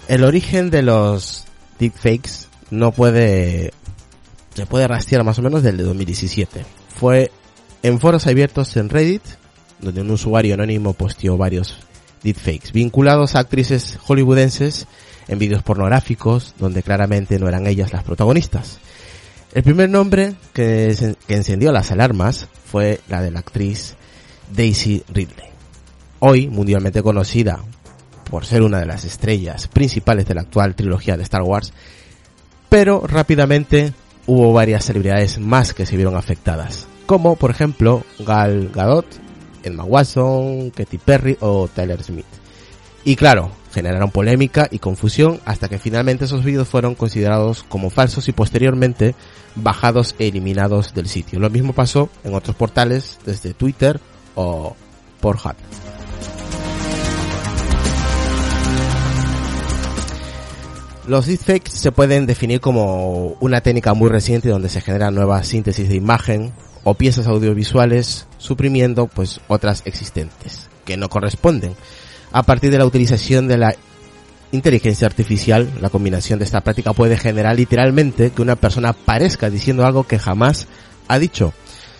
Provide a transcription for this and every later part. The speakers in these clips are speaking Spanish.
El origen de los deepfakes se puede rastrear más o menos desde 2017. Fue en foros abiertos en Reddit, donde un usuario anónimo posteó varios deepfakes vinculados a actrices hollywoodenses en vídeos pornográficos donde claramente no eran ellas las protagonistas. El primer nombre que encendió las alarmas fue la de la actriz Daisy Ridley, hoy mundialmente conocida por ser una de las estrellas principales de la actual trilogía de Star Wars, pero rápidamente hubo varias celebridades más que se vieron afectadas, como por ejemplo Gal Gadot, Emma Watson, Katy Perry o Taylor Swift. Y claro, generaron polémica y confusión hasta que finalmente esos vídeos fueron considerados como falsos y posteriormente bajados e eliminados del sitio. Lo mismo pasó en otros portales desde Twitter o Pornhub. Los deepfakes se pueden definir como una técnica muy reciente donde se generan nuevas síntesis de imagen o piezas audiovisuales suprimiendo pues otras existentes que no corresponden. A partir de la utilización de la inteligencia artificial, la combinación de esta práctica puede generar literalmente que una persona parezca diciendo algo que jamás ha dicho,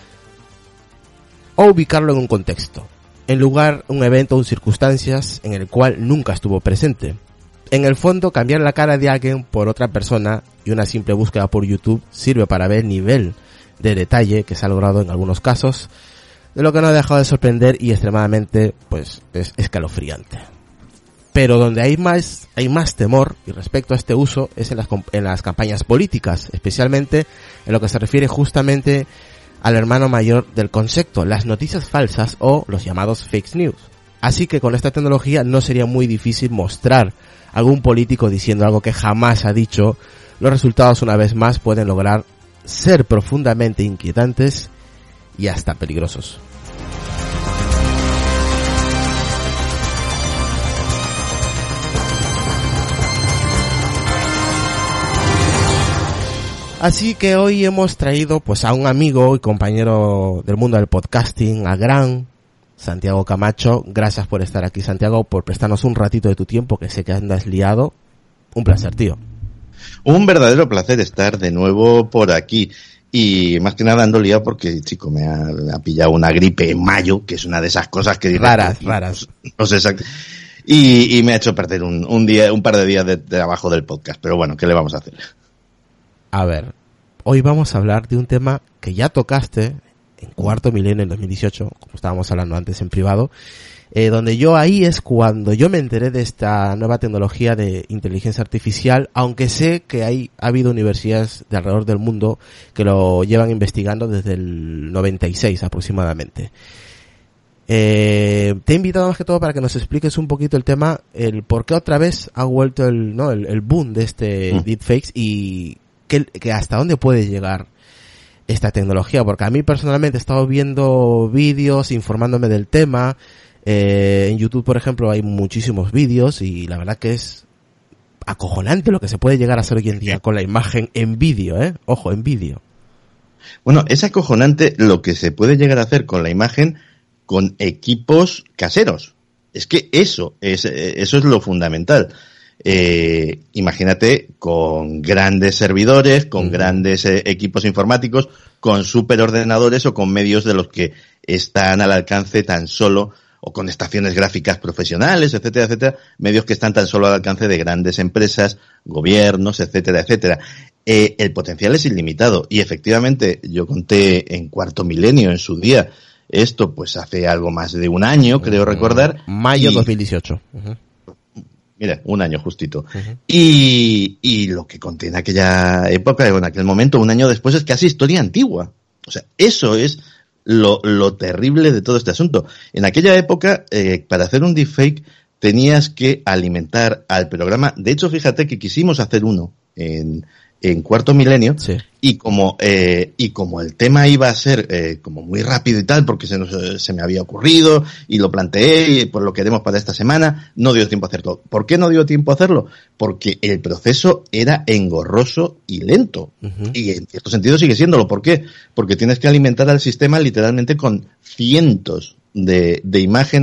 o ubicarlo en un contexto, en lugar un evento o circunstancias en el cual nunca estuvo presente. En el fondo, cambiar la cara de alguien por otra persona y una simple búsqueda por YouTube sirve para ver el nivel de detalle que se ha logrado en algunos casos, de lo que no ha dejado de sorprender y extremadamente pues es escalofriante. Pero donde hay más temor y respecto a este uso es en las campañas políticas, especialmente en lo que se refiere justamente al hermano mayor del concepto, las noticias falsas o los llamados fake news. Así que con esta tecnología no sería muy difícil mostrar a algún político diciendo algo que jamás ha dicho. Los resultados una vez más pueden lograr ser profundamente inquietantes y hasta peligrosos. Así que hoy hemos traído pues a un amigo y compañero del mundo del podcasting, a gran Santiago Camacho. Gracias por estar aquí, Santiago, por prestarnos un ratito de tu tiempo, que sé que andas liado. Un placer, tío. Un verdadero placer estar de nuevo por aquí. Y más que nada ando liado porque, chico, me ha pillado una gripe en mayo, que es una de esas cosas que... Raras. No sé exacto. Y me ha hecho perder un par de días de trabajo del podcast. Pero bueno, ¿qué le vamos a hacer? A ver, hoy vamos a hablar de un tema que ya tocaste en Cuarto Milenio en 2018, como estábamos hablando antes en privado, donde ahí es cuando yo me enteré de esta nueva tecnología de inteligencia artificial, aunque sé que ha habido universidades de alrededor del mundo que lo llevan investigando desde el 96 aproximadamente. Te he invitado más que todo para que nos expliques un poquito el tema, el por qué otra vez ha vuelto el boom de este deepfakes y que hasta dónde puede llegar esta tecnología, porque a mí personalmente he estado viendo vídeos, informándome del tema. En YouTube, por ejemplo, hay muchísimos vídeos y la verdad que es acojonante lo que se puede llegar a hacer hoy en día con la imagen en vídeo, ojo, en vídeo. Bueno, es acojonante lo que se puede llegar a hacer con la imagen con equipos caseros. Es que eso es lo fundamental. Imagínate con grandes servidores, con grandes equipos informáticos, con superordenadores o con medios de los que están al alcance tan solo, o con estaciones gráficas profesionales, etcétera, etcétera, medios que están tan solo al alcance de grandes empresas, gobiernos, etcétera, etcétera. El potencial es ilimitado y efectivamente yo conté en Cuarto Milenio en su día esto pues hace algo más de un año, creo recordar. Mayo 2018. Mira, un año justito. Y lo que conté en aquella época, en aquel momento, un año después, es casi historia antigua. O sea, eso es lo terrible de todo este asunto. En aquella época, para hacer un deepfake, tenías que alimentar al programa. De hecho, fíjate que quisimos hacer uno en Cuarto Milenio, sí. y como el tema iba a ser como muy rápido y tal, porque se me había ocurrido y lo planteé y pues lo queremos para esta semana, no dio tiempo a hacerlo. ¿Por qué no dio tiempo a hacerlo? Porque el proceso era engorroso y lento. Y en cierto sentido sigue siéndolo. ¿Por qué? Porque tienes que alimentar al sistema literalmente con cientos de imágenes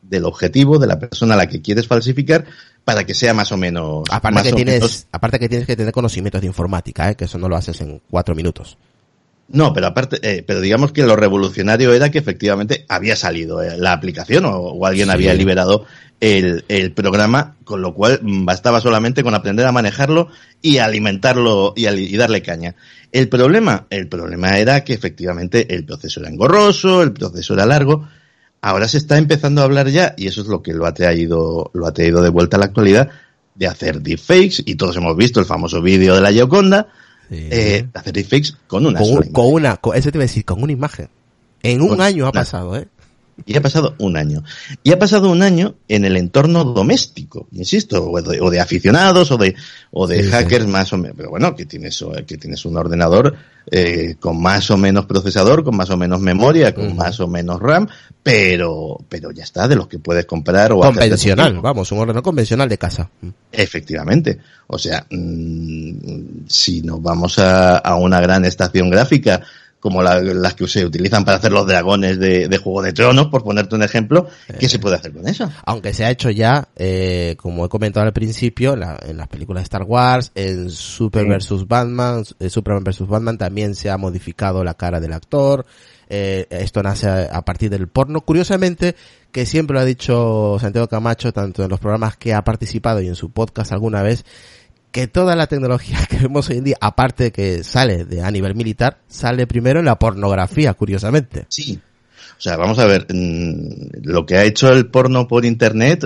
del objetivo, de la persona a la que quieres falsificar, para que sea más o menos... Aparte que tienes que tener conocimientos de informática, que eso no lo haces en 4 minutos. No, pero aparte, pero digamos que lo revolucionario era que efectivamente había salido la aplicación o alguien había liberado el programa, con lo cual bastaba solamente con aprender a manejarlo y alimentarlo y darle caña. El problema era que efectivamente el proceso era engorroso, el proceso era largo. Ahora se está empezando a hablar ya, y eso es lo que lo ha traído de vuelta a la actualidad, de hacer deepfakes, y todos hemos visto el famoso vídeo de la Gioconda, hacer deepfakes con una sola imagen. Eso te iba a decir, con una imagen. En un año ha pasado, Y ha pasado un año. Y ha pasado un año en el entorno doméstico, insisto, o de aficionados, o de hackers más o menos. Pero bueno, que tienes un ordenador con más o menos procesador, con más o menos memoria, con más o menos RAM, pero ya está, de los que puedes comprar o convencional, un ordenador convencional de casa. Efectivamente. O sea, si nos vamos a una gran estación gráfica, como las que se utilizan para hacer los dragones de Juego de Tronos, por ponerte un ejemplo, ¿qué se puede hacer con eso? Aunque se ha hecho ya, como he comentado al principio, en las películas de Star Wars, en Superman vs. Batman también se ha modificado la cara del actor. Esto nace a partir del porno. Curiosamente, que siempre lo ha dicho Santiago Camacho, tanto en los programas que ha participado y en su podcast alguna vez, que toda la tecnología que vemos hoy en día, aparte que sale a nivel militar, sale primero en la pornografía, curiosamente. Sí. O sea, vamos a ver, lo que ha hecho el porno por internet,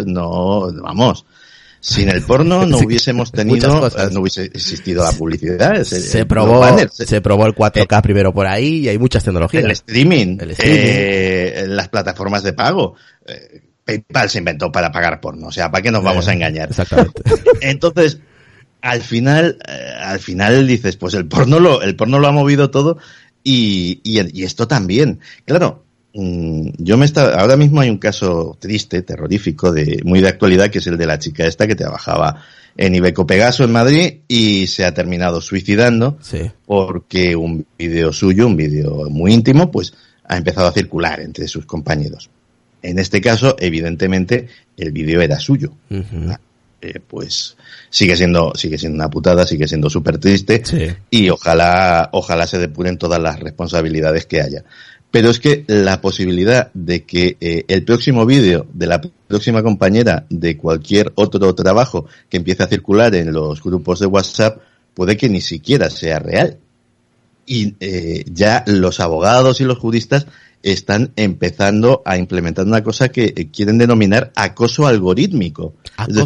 sin el porno no hubiésemos tenido, no hubiese existido la publicidad. Se probó el 4K primero por ahí y hay muchas tecnologías. El streaming. Las plataformas de pago. PayPal se inventó para pagar porno, o sea, ¿para qué nos vamos a engañar? Exactamente. Entonces, al final dices, pues el porno lo ha movido todo y esto también. Claro, ahora mismo hay un caso triste, terrorífico, muy de actualidad, que es el de la chica esta que trabajaba en Iveco Pegaso en Madrid y se ha terminado suicidando porque un vídeo suyo, un vídeo muy íntimo, pues ha empezado a circular entre sus compañeros. En este caso, evidentemente, el vídeo era suyo. Uh-huh. Pues sigue siendo una putada, sigue siendo súper triste y ojalá se depuren todas las responsabilidades que haya. Pero es que la posibilidad de que el próximo vídeo de la próxima compañera de cualquier otro trabajo que empiece a circular en los grupos de WhatsApp puede que ni siquiera sea real. Y ya los abogados y los juristas están empezando a implementar una cosa que quieren denominar acoso algorítmico.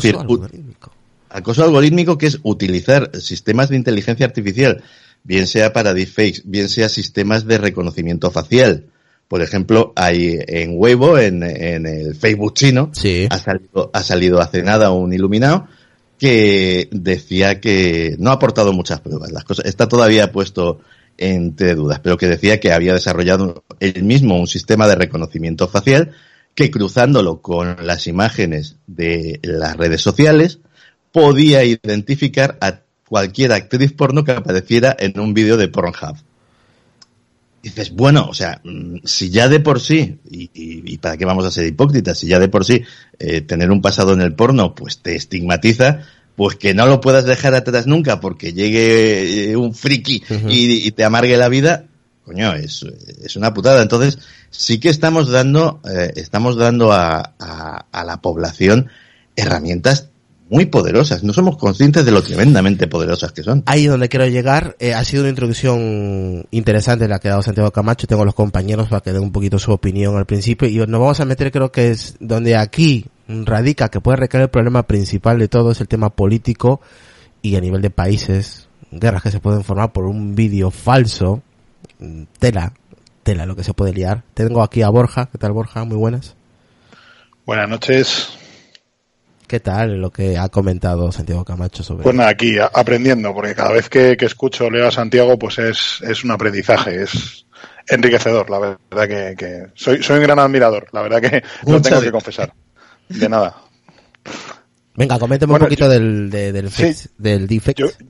Acoso algorítmico, que es utilizar sistemas de inteligencia artificial, bien sea para deepfakes, bien sea sistemas de reconocimiento facial. Por ejemplo, hay en Weibo, en el Facebook chino, ha salido hace nada un iluminado que decía que no ha aportado muchas pruebas. Las cosas está todavía puesto entre dudas, pero que decía que había desarrollado él mismo un sistema de reconocimiento facial que, cruzándolo con las imágenes de las redes sociales, podía identificar a cualquier actriz porno que apareciera en un vídeo de Pornhub. Dices, bueno, o sea, si ya de por sí, y para qué vamos a ser hipócritas, si ya de por sí tener un pasado en el porno pues te estigmatiza, pues que no lo puedas dejar atrás nunca porque llegue un friki y te amargue la vida, coño, es una putada. Entonces, sí que estamos dando a la población herramientas muy poderosas. No somos conscientes de lo tremendamente poderosas que son. Ahí donde quiero llegar, ha sido una introducción interesante la que ha dado Santiago Camacho. Tengo a los compañeros para que den un poquito su opinión al principio y nos vamos a meter, creo que es donde aquí radica, que puede recaer el problema principal de todo, es el tema político y a nivel de países, guerras que se pueden formar por un vídeo falso. Tela lo que se puede liar. Tengo aquí a Borja. ¿Qué tal, Borja? Muy buenas. Buenas noches. ¿Qué tal lo que ha comentado Santiago Camacho sobre? Pues nada, aquí aprendiendo, porque cada vez que escucho o leo a Santiago, pues es un aprendizaje, es enriquecedor, la verdad que soy un gran admirador, la verdad que lo tengo que confesar. De nada. Venga, coménteme un poquito del deepfake.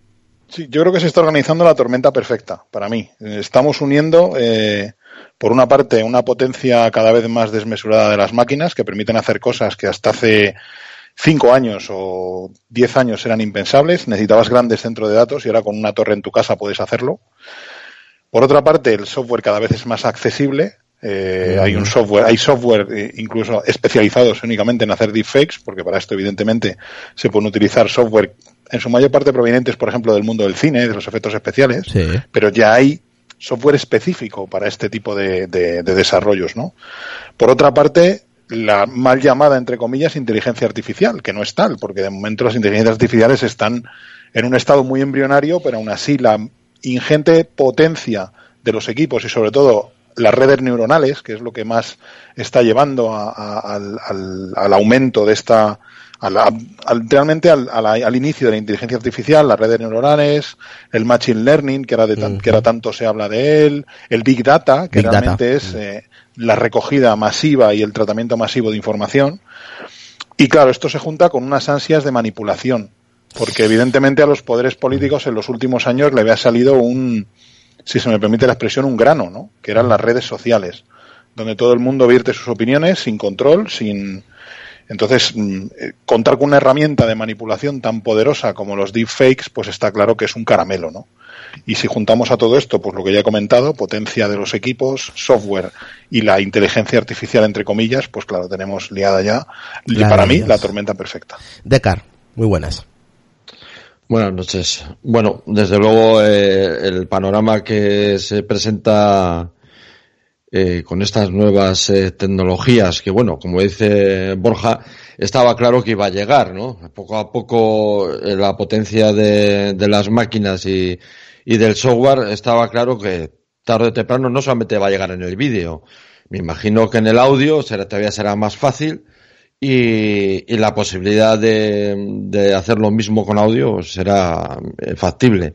Sí, yo creo que se está organizando la tormenta perfecta, para mí. Estamos uniendo, por una parte, una potencia cada vez más desmesurada de las máquinas que permiten hacer cosas que hasta hace 5 años o 10 años eran impensables. Necesitabas grandes centros de datos y ahora con una torre en tu casa puedes hacerlo. Por otra parte, el software cada vez es más accesible. Hay software incluso especializados únicamente en hacer deepfakes, porque para esto evidentemente se pueden utilizar software en su mayor parte provenientes, por ejemplo, del mundo del cine, de los efectos especiales, sí. Pero ya hay software específico para este tipo de desarrollos, ¿no? Por otra parte, la mal llamada, entre comillas, inteligencia artificial, que no es tal, porque de momento las inteligencias artificiales están en un estado muy embrionario, pero aún así la ingente potencia de los equipos y sobre todo las redes neuronales, que es lo que más está llevando al aumento de esta, realmente al inicio de la inteligencia artificial, las redes neuronales, el machine learning, que ahora tanto se habla de él, el big data, que realmente es la recogida masiva y el tratamiento masivo de información. Y claro, esto se junta con unas ansias de manipulación, porque evidentemente a los poderes políticos en los últimos años le había salido si se me permite la expresión, un grano, ¿no? Que eran las redes sociales, donde todo el mundo vierte sus opiniones sin control, Entonces, contar con una herramienta de manipulación tan poderosa como los deepfakes, pues está claro que es un caramelo, ¿no? Y si juntamos a todo esto, pues lo que ya he comentado, potencia de los equipos, software y la inteligencia artificial, entre comillas, pues claro, tenemos liada ya, para mí, la tormenta perfecta. Dekar, muy buenas. Buenas noches. Bueno, desde luego el panorama que se presenta con estas nuevas tecnologías, que bueno, como dice Borja, estaba claro que iba a llegar, ¿no? Poco a poco la potencia de las máquinas y del software estaba claro que tarde o temprano no solamente va a llegar en el vídeo. Me imagino que en el audio todavía será más fácil. Y la posibilidad de hacer lo mismo con audio será factible.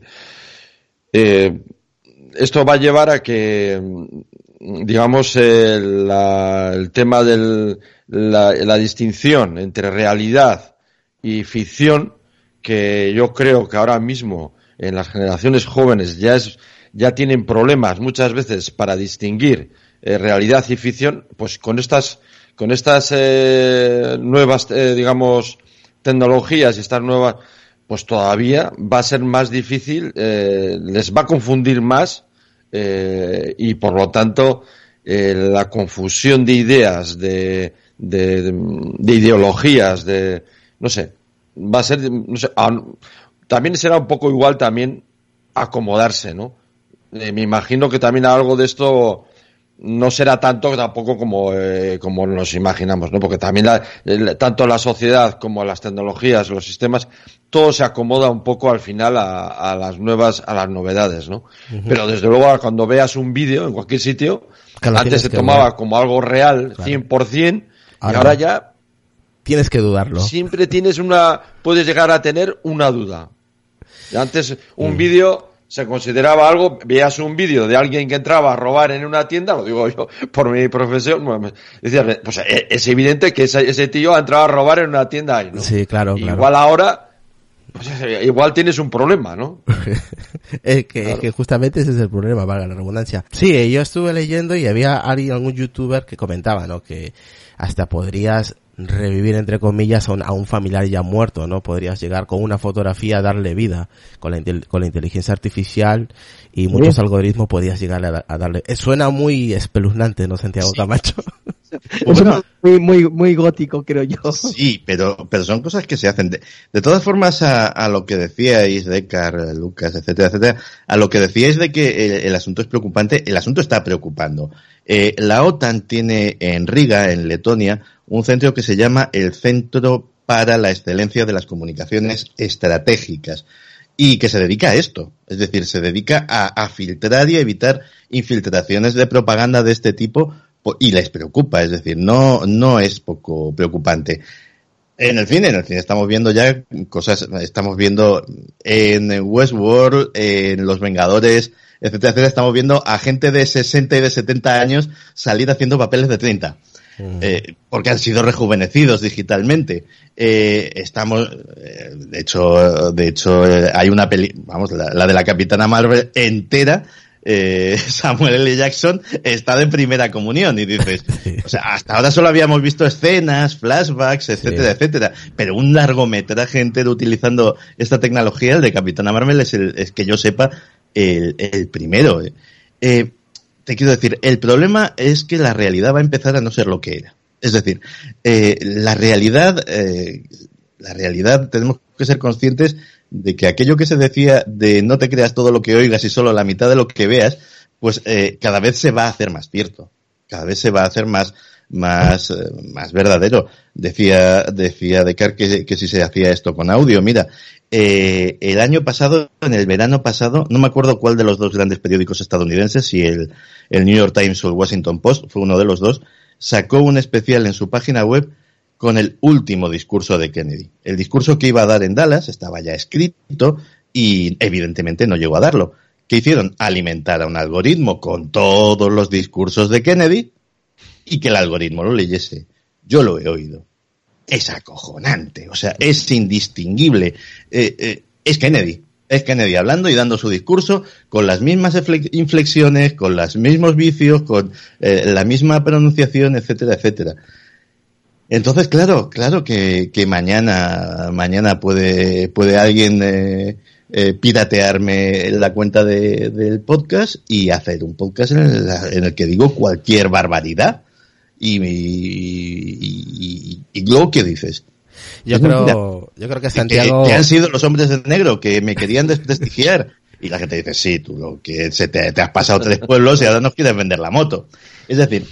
Esto va a llevar a que, digamos, el tema de la distinción entre realidad y ficción, que yo creo que ahora mismo en las generaciones jóvenes ya tienen problemas muchas veces para distinguir realidad y ficción, pues con estas nuevas, digamos, tecnologías y estas nuevas, pues todavía va a ser más difícil, les va a confundir más, y por lo tanto, la confusión de ideas, de ideologías, no sé, va a ser, no sé, también será un poco igual también acomodarse, ¿no? Me imagino que también algo de esto no será tanto tampoco como nos imaginamos, ¿no? Porque también tanto la sociedad como las tecnologías, los sistemas, todo se acomoda un poco al final a las novedades, ¿no? Uh-huh. Pero desde luego cuando veas un vídeo en cualquier sitio, antes se tomaba como algo real, claro, 100%, y ahora ya tienes que dudarlo. Siempre puedes llegar a tener una duda. Antes un vídeo se consideraba algo, veías un vídeo de alguien que entraba a robar en una tienda, lo digo yo por mi profesión, decías, pues es evidente que ese tío ha entrado a robar en una tienda ahí, ¿no? Sí, claro. Igual ahora, pues igual tienes un problema, ¿no? Es que justamente ese es el problema, valga la redundancia. Sí, yo estuve leyendo y había algún youtuber que comentaba, ¿no? Que hasta podrías revivir, entre comillas, a un familiar ya muerto, ¿no? Podrías llegar con una fotografía a darle vida con la inteligencia artificial y muchos algoritmos podrías llegar a darle. Suena muy espeluznante, ¿no, Santiago Camacho? Bueno, muy gótico, creo yo. Sí, pero son cosas que se hacen. De todas formas, a lo que decíais, Dekar, Lucas, etcétera, a lo que decíais de que el asunto es preocupante, el asunto está preocupando. La OTAN tiene en Riga, en Letonia, un centro que se llama el Centro para la Excelencia de las Comunicaciones Estratégicas y que se dedica a esto, es decir, se dedica a filtrar y a evitar infiltraciones de propaganda de este tipo y les preocupa, es decir, no es poco preocupante. En el cine estamos viendo ya cosas, estamos viendo en Westworld, en Los Vengadores, etcétera, estamos viendo a gente de 60 y de 70 años salir haciendo papeles de 30. porque han sido rejuvenecidos digitalmente. Estamos, de hecho, hay una la de la Capitana Marvel entera. Samuel L. Jackson está de primera comunión y dices, o sea, hasta ahora solo habíamos visto escenas, flashbacks, etcétera, etcétera, pero un largometraje entero utilizando esta tecnología, el de Capitana Marvel es que yo sepa el primero. Te quiero decir, el problema es que la realidad va a empezar a no ser lo que era. Es decir, la realidad tenemos que ser conscientes de que aquello que se decía de no te creas todo lo que oigas y solo la mitad de lo que veas, pues cada vez se va a hacer más cierto, cada vez se va a hacer más verdadero. Decía Descartes que si se hacía esto con audio, mira, el año pasado, en el verano pasado, no me acuerdo cuál de los dos grandes periódicos estadounidenses, si el New York Times o el Washington Post, fue uno de los dos, sacó un especial en su página web con el último discurso de Kennedy. El discurso que iba a dar en Dallas estaba ya escrito y evidentemente no llegó a darlo. ¿Qué hicieron? Alimentar a un algoritmo con todos los discursos de Kennedy y que el algoritmo lo leyese. Yo lo he oído. Es acojonante, o sea, es indistinguible. Es Kennedy hablando y dando su discurso con las mismas inflexiones, con los mismos vicios, con la misma pronunciación, etcétera, etcétera. Entonces, claro que mañana puede alguien piratearme la cuenta del podcast y hacer un podcast en el que digo cualquier barbaridad. Y luego, ¿qué dices? Yo creo que Santiago... Que han sido los hombres de negro que me querían desprestigiar. Y la gente dice, sí, tú lo que te has pasado 3 pueblos y ahora nos quieres vender la moto. Es decir,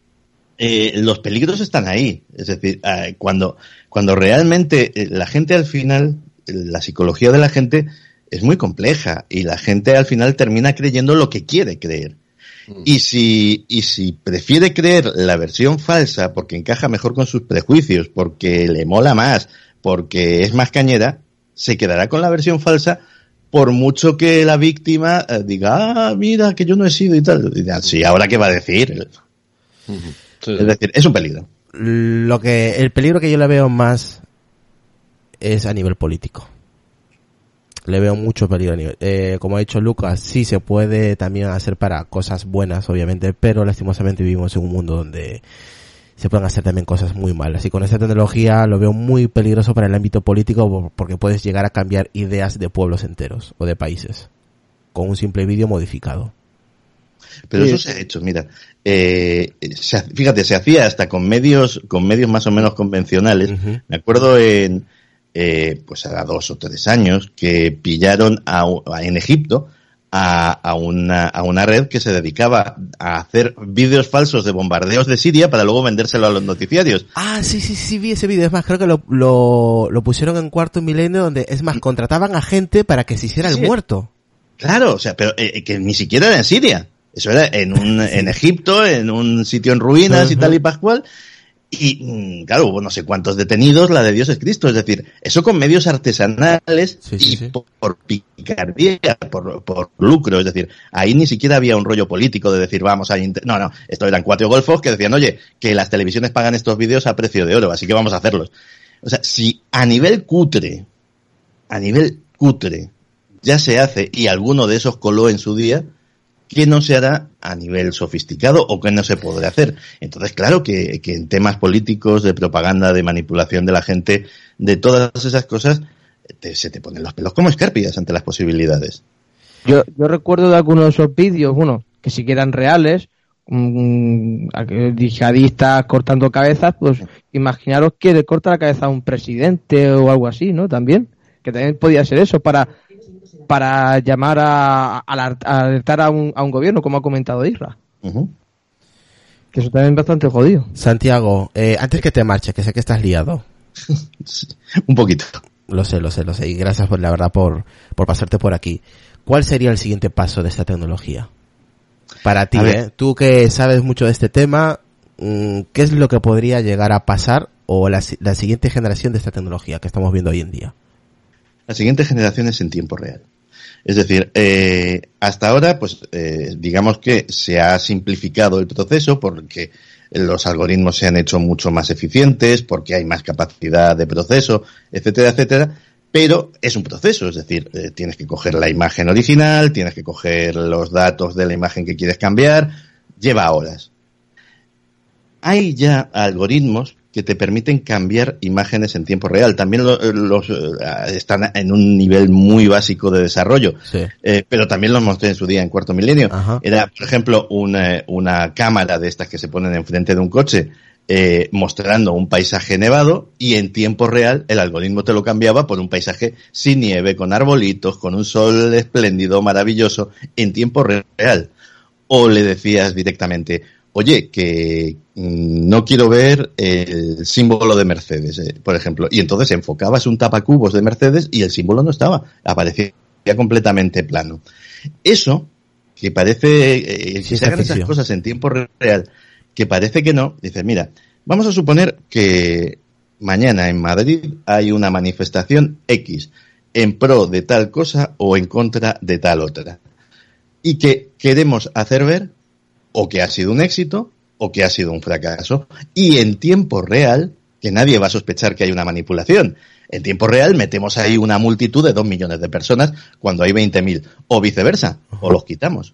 los peligros están ahí. Es decir, cuando realmente la gente al final, la psicología de la gente es muy compleja y la gente al final termina creyendo lo que quiere creer. Y si prefiere creer la versión falsa porque encaja mejor con sus prejuicios, porque le mola más, porque es más cañera, se quedará con la versión falsa por mucho que la víctima diga, mira, que yo no he sido y tal. Y dirán, sí, ¿ahora qué va a decir? Sí. Es decir, es un peligro. El peligro que yo le veo más es a nivel político. Le veo mucho peligro a nivel. Como ha dicho Lucas, sí se puede también hacer para cosas buenas, obviamente, pero lastimosamente vivimos en un mundo donde se pueden hacer también cosas muy malas. Y con esta tecnología lo veo muy peligroso para el ámbito político porque puedes llegar a cambiar ideas de pueblos enteros o de países con un simple vídeo modificado. Pero eso se ha hecho, mira. Fíjate, se hacía hasta con medios más o menos convencionales. Uh-huh. Me acuerdo pues hará 2 o 3 años que pillaron en Egipto a una red que se dedicaba a hacer vídeos falsos de bombardeos de Siria para luego vendérselo a los noticiarios. Ah, sí, vi ese vídeo. Es más, creo que lo pusieron en Cuarto Milenio, donde, es más, contrataban a gente para que se hiciera el muerto. Claro, o sea, pero que ni siquiera era en Siria. Eso era en Egipto, en un sitio en ruinas y tal y pascual. Y claro, hubo no sé cuántos detenidos, la de Dios es Cristo. Es decir, eso con medios artesanales por picardía, por lucro. Es decir, ahí ni siquiera había un rollo político de decir, vamos a... No, esto eran 4 golfos que decían, oye, que las televisiones pagan estos vídeos a precio de oro, así que vamos a hacerlos. O sea, si a nivel cutre ya se hace y alguno de esos coló en su día, ¿qué no se hará a nivel sofisticado o qué no se podrá hacer? Entonces, claro que en temas políticos, de propaganda, de manipulación de la gente, de todas esas cosas, se te ponen los pelos como escarpias ante las posibilidades. Yo recuerdo de algunos de esos vídeos, que sí que eran reales, yihadistas cortando cabezas, pues imaginaros que le corta la cabeza a un presidente o algo así, ¿no? También, que también podía ser eso, para llamar a alertar a un gobierno, como ha comentado Isra. Uh-huh. Que eso también es bastante jodido. Santiago, antes que te marches, que sé que estás liado. Un poquito. Lo sé. Y gracias por pasarte por aquí. ¿Cuál sería el siguiente paso de esta tecnología? Para ti, tú que sabes mucho de este tema, ¿qué es lo que podría llegar a pasar o la siguiente generación de esta tecnología que estamos viendo hoy en día? La siguiente generación es en tiempo real. Es decir, hasta ahora, pues, digamos que se ha simplificado el proceso porque los algoritmos se han hecho mucho más eficientes, porque hay más capacidad de proceso, etcétera, etcétera. Pero es un proceso, es decir, tienes que coger la imagen original, tienes que coger los datos de la imagen que quieres cambiar, lleva horas. Hay ya algoritmos que te permiten cambiar imágenes en tiempo real. También están en un nivel muy básico de desarrollo, sí. Pero también los mostré en su día en Cuarto Milenio. Ajá. Era, por ejemplo, una cámara de estas que se ponen enfrente de un coche, mostrando un paisaje nevado, y en tiempo real el algoritmo te lo cambiaba por un paisaje sin nieve, con arbolitos, con un sol espléndido, maravilloso, en tiempo real. O le decías directamente, oye, que no quiero ver el símbolo de Mercedes, por ejemplo, y entonces enfocabas un tapacubos de Mercedes y el símbolo no estaba, aparecía completamente plano. Eso, que parece, si se hagan esas cosas en tiempo real, que parece que no, dices, mira, vamos a suponer que mañana en Madrid hay una manifestación X en pro de tal cosa o en contra de tal otra, y que queremos hacer ver o que ha sido un éxito o que ha sido un fracaso, y en tiempo real, que nadie va a sospechar que hay una manipulación. En tiempo real metemos ahí una multitud de 2 millones de personas cuando hay 20.000, o viceversa, o los quitamos.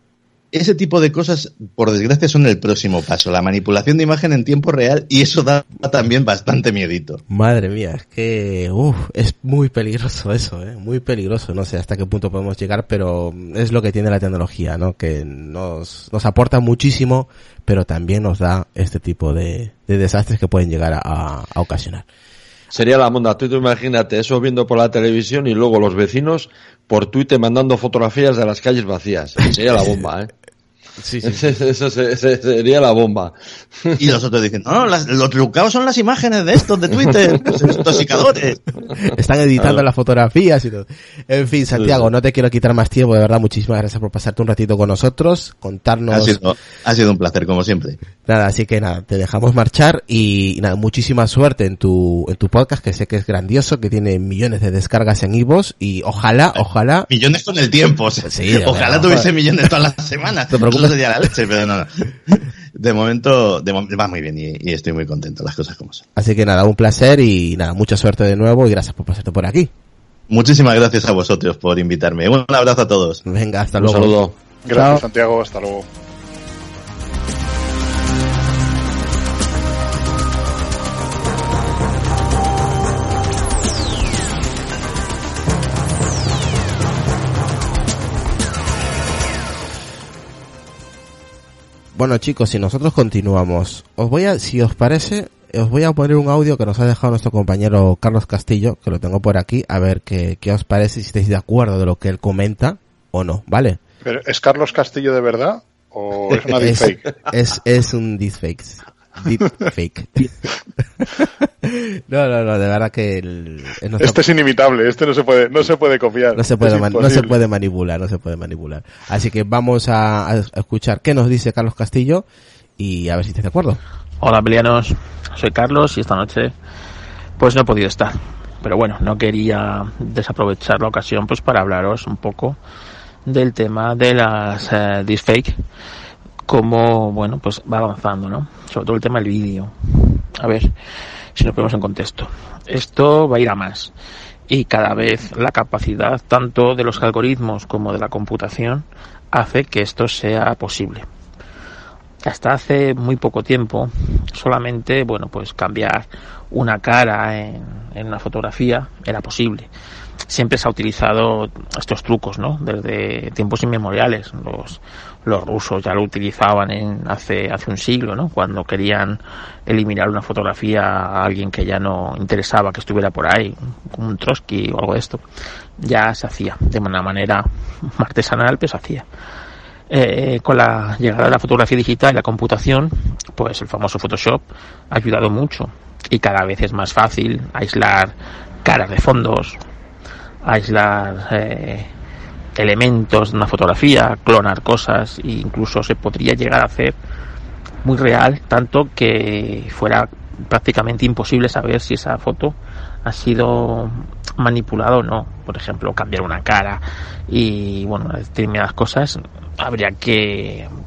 Ese tipo de cosas, por desgracia, son el próximo paso, la manipulación de imagen en tiempo real, y eso da también bastante miedito. Madre mía, es que es muy peligroso eso, muy peligroso. No sé hasta qué punto podemos llegar, pero es lo que tiene la tecnología, ¿no? Que nos aporta muchísimo, pero también nos da este tipo de desastres que pueden llegar a ocasionar. Sería la monda. Tú imagínate eso viendo por la televisión y luego los vecinos por Twitter mandando fotografías de las calles vacías. Sería la bomba, Sí. Eso sería la bomba. Y los otros dicen, no, los trucados son las imágenes de estos de Twitter, los intoxicadores. Están editando las fotografías y todo. En fin, Santiago, no te quiero quitar más tiempo, de verdad, muchísimas gracias por pasarte un ratito con nosotros, contarnos. Ha sido un placer, como siempre. Nada, así que nada, te dejamos marchar y nada, muchísima suerte en tu podcast, que sé que es grandioso, que tiene millones de descargas en iVoox, y ojalá. Millones con el tiempo, sí, ojalá tuviese millones todas las semanas. No te preocupes. Sería la leche, pero no. De momento va muy bien y estoy muy contento, las cosas como son. Así que nada, un placer y nada, mucha suerte de nuevo y gracias por pasarte por aquí. Muchísimas gracias a vosotros por invitarme. Un abrazo a todos. Venga, hasta luego. Un saludo. Gracias, Chao. Santiago, hasta luego. Bueno, chicos, si nosotros continuamos, si os parece, os voy a poner un audio que nos ha dejado nuestro compañero Carlos Castillo, que lo tengo por aquí, a ver qué os parece, si estáis de acuerdo de lo que él comenta o no, ¿vale? ¿Pero es Carlos Castillo de verdad o es una deepfake? Es un deepfake. Deepfake. No, de verdad que este es inimitable, este no se puede copiar. No se puede manipular. Así que vamos a escuchar qué nos dice Carlos Castillo y a ver si estáis de acuerdo. Hola, pelianos, soy Carlos y esta noche pues no he podido estar. Pero bueno, no quería desaprovechar la ocasión pues para hablaros un poco del tema de las deepfake, cómo, bueno, pues va avanzando, ¿no? Sobre todo el tema del vídeo. A ver si nos ponemos en contexto. Esto va a ir a más. Y cada vez la capacidad tanto de los algoritmos como de la computación hace que esto sea posible. Hasta hace muy poco tiempo, solamente, bueno, pues cambiar una cara en una fotografía era posible. Siempre se ha utilizado estos trucos, ¿no? Desde tiempos inmemoriales. Los rusos ya lo utilizaban hace un siglo, ¿no? Cuando querían eliminar una fotografía a alguien que ya no interesaba que estuviera por ahí, como un Trotsky o algo de esto. Ya se hacía de una manera artesanal, pero se hacía. Con la llegada de la fotografía digital y la computación, pues el famoso Photoshop ha ayudado mucho y cada vez es más fácil aislar caras de fondos, aislar elementos de una fotografía, clonar cosas, e incluso se podría llegar a hacer muy real, tanto que fuera prácticamente imposible saber si esa foto ha sido manipulada o no. Por ejemplo, cambiar una cara y bueno, determinadas cosas habría que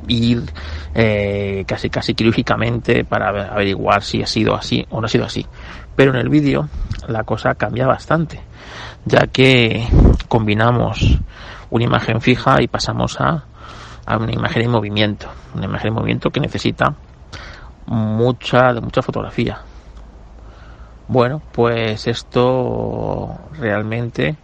ir casi quirúrgicamente para averiguar si ha sido así o no ha sido así. Pero en el vídeo la cosa cambia bastante, ya que combinamos una imagen fija y pasamos a una imagen en movimiento, que necesita mucha fotografía. Bueno, pues esto realmente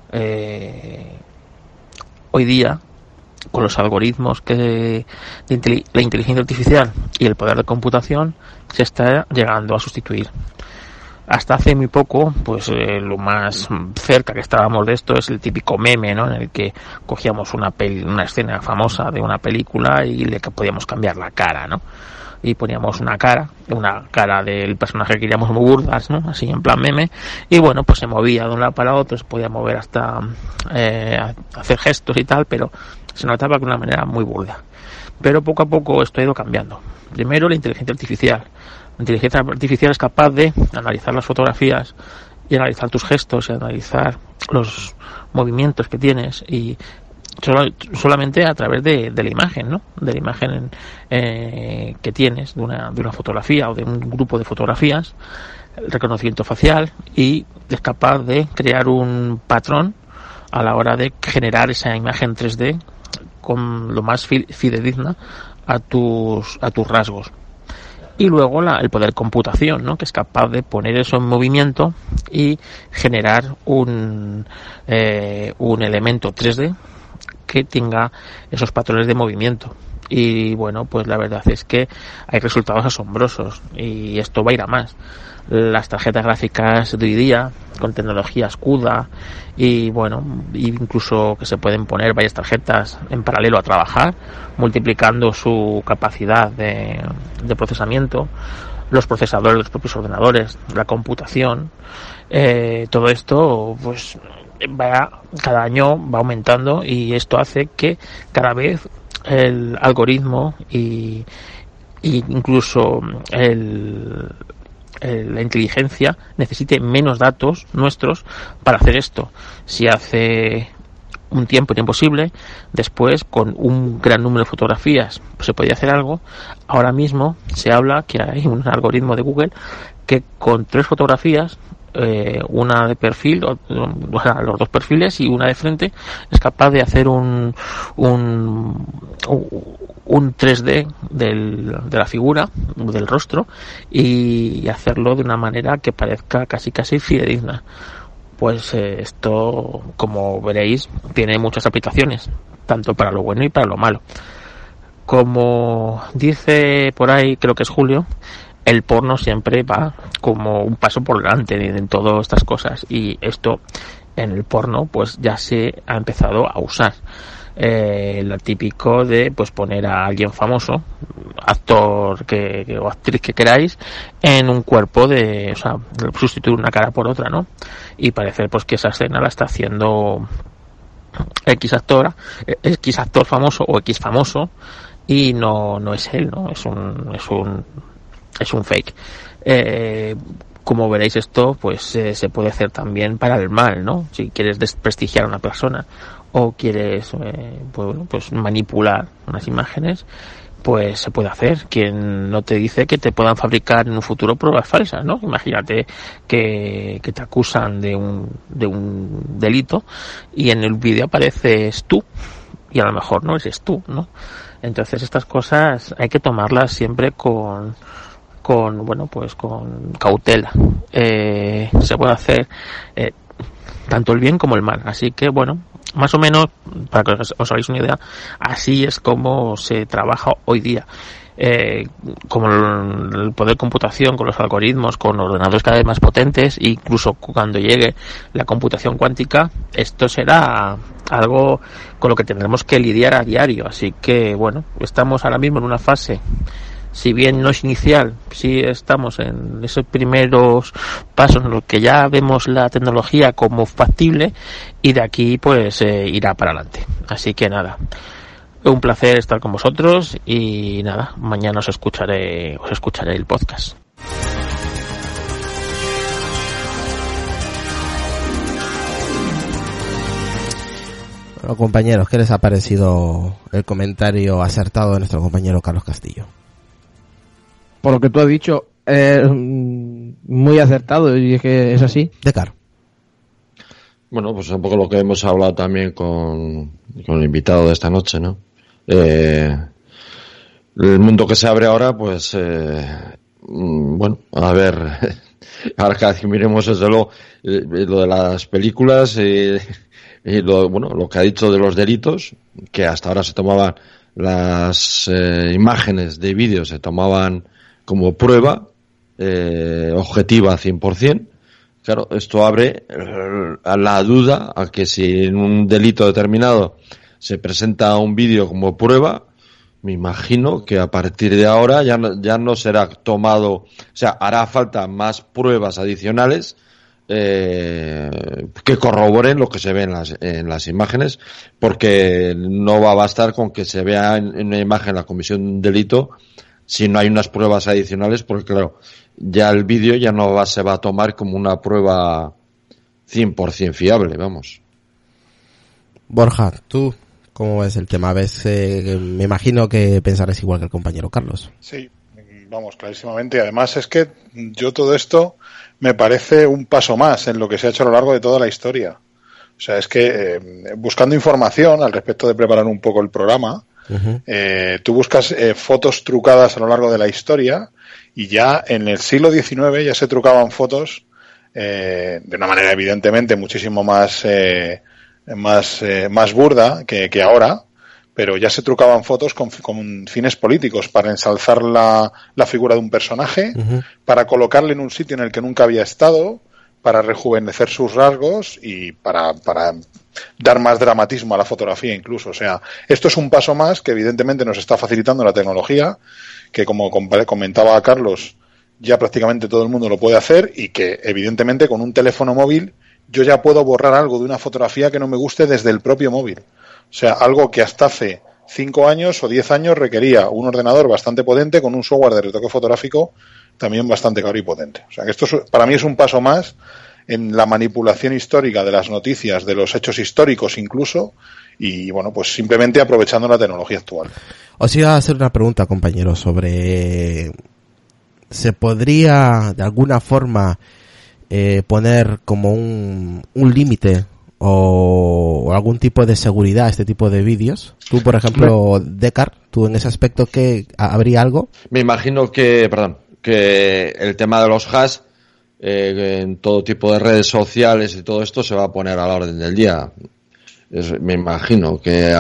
hoy día, con los algoritmos de la inteligencia artificial y el poder de computación, se está llegando a sustituir. Hasta hace muy poco, pues lo más cerca que estábamos de esto es el típico meme, ¿no? En el que cogíamos una escena famosa de una película y le podíamos cambiar la cara, ¿no? Y poníamos una cara del personaje que queríamos muy burdas, ¿no? Así en plan meme, y bueno, pues se movía de un lado para otro, se podía mover hasta hacer gestos y tal, pero se notaba de una manera muy burda. Pero poco a poco esto ha ido cambiando. Primero, la inteligencia artificial. La inteligencia artificial es capaz de analizar las fotografías y analizar tus gestos y analizar los movimientos que tienes, y solamente a través de la imagen, ¿no? De la imagen que tienes de una fotografía o de un grupo de fotografías, el reconocimiento facial, y es capaz de crear un patrón a la hora de generar esa imagen 3D con lo más fidedigna a tus rasgos. Y luego el poder computación, ¿no? Que es capaz de poner eso en movimiento y generar un elemento 3D que tenga esos patrones de movimiento. Y bueno, pues la verdad es que hay resultados asombrosos, y esto va a ir a más. Las tarjetas gráficas de hoy día, con tecnología CUDA, y bueno, incluso que se pueden poner varias tarjetas en paralelo a trabajar, multiplicando su capacidad de procesamiento, los procesadores de los propios ordenadores, la computación, todo esto pues cada año va aumentando, y esto hace que cada vez el algoritmo y incluso la inteligencia necesite menos datos nuestros para hacer esto. Si hace un tiempo era imposible, después con un gran número de fotografías se podía hacer algo. Ahora mismo se habla que hay un algoritmo de Google que con 3 fotografías, una de perfil, o sea, los 2 perfiles y una de frente, es capaz de hacer un 3D de la figura, del rostro, y hacerlo de una manera que parezca casi fidedigna. Pues esto, como veréis, tiene muchas aplicaciones, tanto para lo bueno y para lo malo. Como dice por ahí, creo que es Julio, el porno siempre va como un paso por delante en todas estas cosas, y esto en el porno pues ya se ha empezado a usar. Lo típico de pues poner a alguien famoso, actor o actriz que queráis, en un cuerpo o sea, sustituir una cara por otra, ¿no? Y parecer pues que esa escena la está haciendo X actor famoso o X famoso, y no es él, ¿no? Es un fake. Como veréis, esto pues se puede hacer también para el mal, ¿no? Si quieres desprestigiar a una persona o quieres pues manipular unas imágenes, pues se puede hacer. Quien no te dice que te puedan fabricar en un futuro pruebas falsas, ¿no? Imagínate que te acusan de un delito y en el vídeo apareces tú y a lo mejor no eres tú, ¿no? Entonces estas cosas hay que tomarlas siempre con cautela. Se puede hacer tanto el bien como el mal, así que bueno, más o menos, para que os hagáis una idea, así es como se trabaja hoy día. Como el poder computación, con los algoritmos, con ordenadores cada vez más potentes, incluso cuando llegue la computación cuántica, esto será algo con lo que tendremos que lidiar a diario. Así que bueno, estamos ahora mismo en una fase, si bien no es inicial, sí estamos en esos primeros pasos en los que ya vemos la tecnología como factible, y de aquí pues irá para adelante. Así que nada, un placer estar con vosotros, y nada, mañana os escucharé el podcast. Bueno, compañeros, ¿qué les ha parecido el comentario acertado de nuestro compañero Carlos Castillo? Por lo que tú has dicho, muy acertado, y es que es así. Decar. Bueno, pues un poco lo que hemos hablado también con el invitado de esta noche, ¿no? El mundo que se abre ahora, pues, bueno, a ver, ahora cada vez que miremos desde luego lo de las películas y lo que ha dicho de los delitos, que hasta ahora se tomaban las imágenes de vídeos, se tomaban como prueba objetiva 100%. Claro, esto abre a la duda a que si en un delito determinado se presenta un vídeo como prueba, me imagino que a partir de ahora ya no será tomado, o sea, hará falta más pruebas adicionales que corroboren lo que se ve en las imágenes, porque no va a bastar con que se vea en una imagen la comisión de un delito si no hay unas pruebas adicionales, porque claro, ya el vídeo ya no se va a tomar como una prueba 100% fiable, vamos. Borja, ¿tú cómo ves el tema? ¿Ves? Me imagino que pensarás igual que el compañero Carlos. Sí, vamos, clarísimamente. Y además es que yo todo esto me parece un paso más en lo que se ha hecho a lo largo de toda la historia. O sea, es que buscando información al respecto de preparar un poco el programa, tú buscas fotos trucadas a lo largo de la historia y ya en el siglo XIX ya se trucaban fotos de una manera evidentemente muchísimo más burda que ahora, pero ya se trucaban fotos con fines políticos para ensalzar la figura de un personaje, para colocarle en un sitio en el que nunca había estado, para rejuvenecer sus rasgos y para dar más dramatismo a la fotografía incluso. O sea, esto es un paso más que evidentemente nos está facilitando la tecnología, que como comentaba Carlos, ya prácticamente todo el mundo lo puede hacer y que evidentemente con un teléfono móvil yo ya puedo borrar algo de una fotografía que no me guste desde el propio móvil. O sea, algo que hasta hace 5 años o 10 años requería un ordenador bastante potente con un software de retoque fotográfico también bastante caro y potente. O sea, que esto para mí es un paso más en la manipulación histórica de las noticias, de los hechos históricos incluso, y bueno, pues simplemente aprovechando la tecnología actual. Os iba a hacer una pregunta, compañero, sobre... ¿Se podría de alguna forma poner como un límite o algún tipo de seguridad a este tipo de vídeos? Tú, por ejemplo, Decar, tú en ese aspecto, ¿qué habría algo? Me imagino que el tema de los hash en todo tipo de redes sociales y todo esto se va a poner a la orden del día. Me imagino que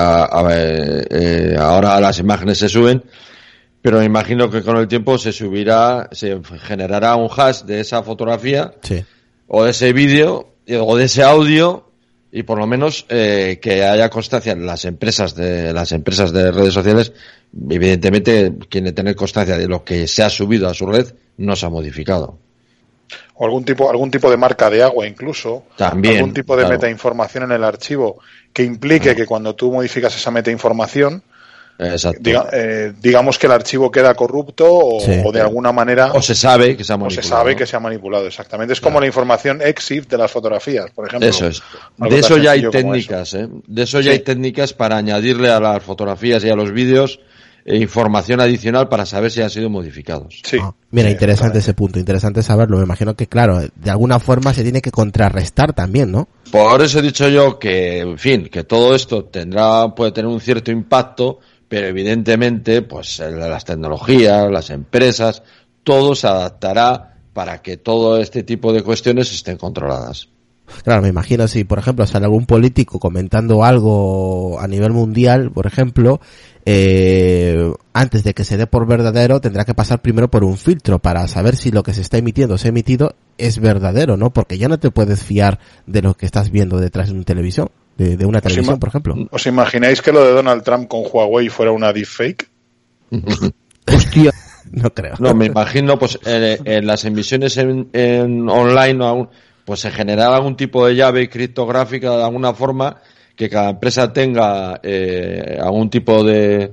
ahora las imágenes se suben, pero me imagino que con el tiempo se generará un hash de esa fotografía, sí, o de ese vídeo o de ese audio, y por lo menos que haya constancia en las empresas de redes sociales. Evidentemente quieren tener constancia de lo que se ha subido a su red, no se ha modificado. O algún tipo de marca de agua incluso, también, algún tipo de metainformación en el archivo que implique que cuando tú modificas esa metainformación, digamos que el archivo queda corrupto o de alguna manera, o se sabe que se ha manipulado. Exactamente, es como la información EXIF de las fotografías, por ejemplo. Eso es. De eso ya hay técnicas, de eso ya hay técnicas para añadirle a las fotografías y a los vídeos información adicional para saber si han sido modificados. Sí. Mira, interesante ese punto, interesante saberlo. Me imagino que, claro, de alguna forma se tiene que contrarrestar también, ¿no? Por eso he dicho yo que, en fin, que todo esto puede tener un cierto impacto, pero evidentemente, pues las tecnologías, las empresas, todo se adaptará para que todo este tipo de cuestiones estén controladas. Claro, me imagino si, por ejemplo, sale algún político comentando algo a nivel mundial, por ejemplo, antes de que se dé por verdadero, tendrá que pasar primero por un filtro para saber si lo que se está emitiendo o se ha emitido es verdadero, ¿no? Porque ya no te puedes fiar de lo que estás viendo detrás de una televisión, de una televisión, por ejemplo. ¿Os imagináis que lo de Donald Trump con Huawei fuera una deepfake? Hostia. No creo. No, me imagino, pues, en las emisiones en online, pues se generará algún tipo de llave criptográfica de alguna forma, que cada empresa tenga algún tipo de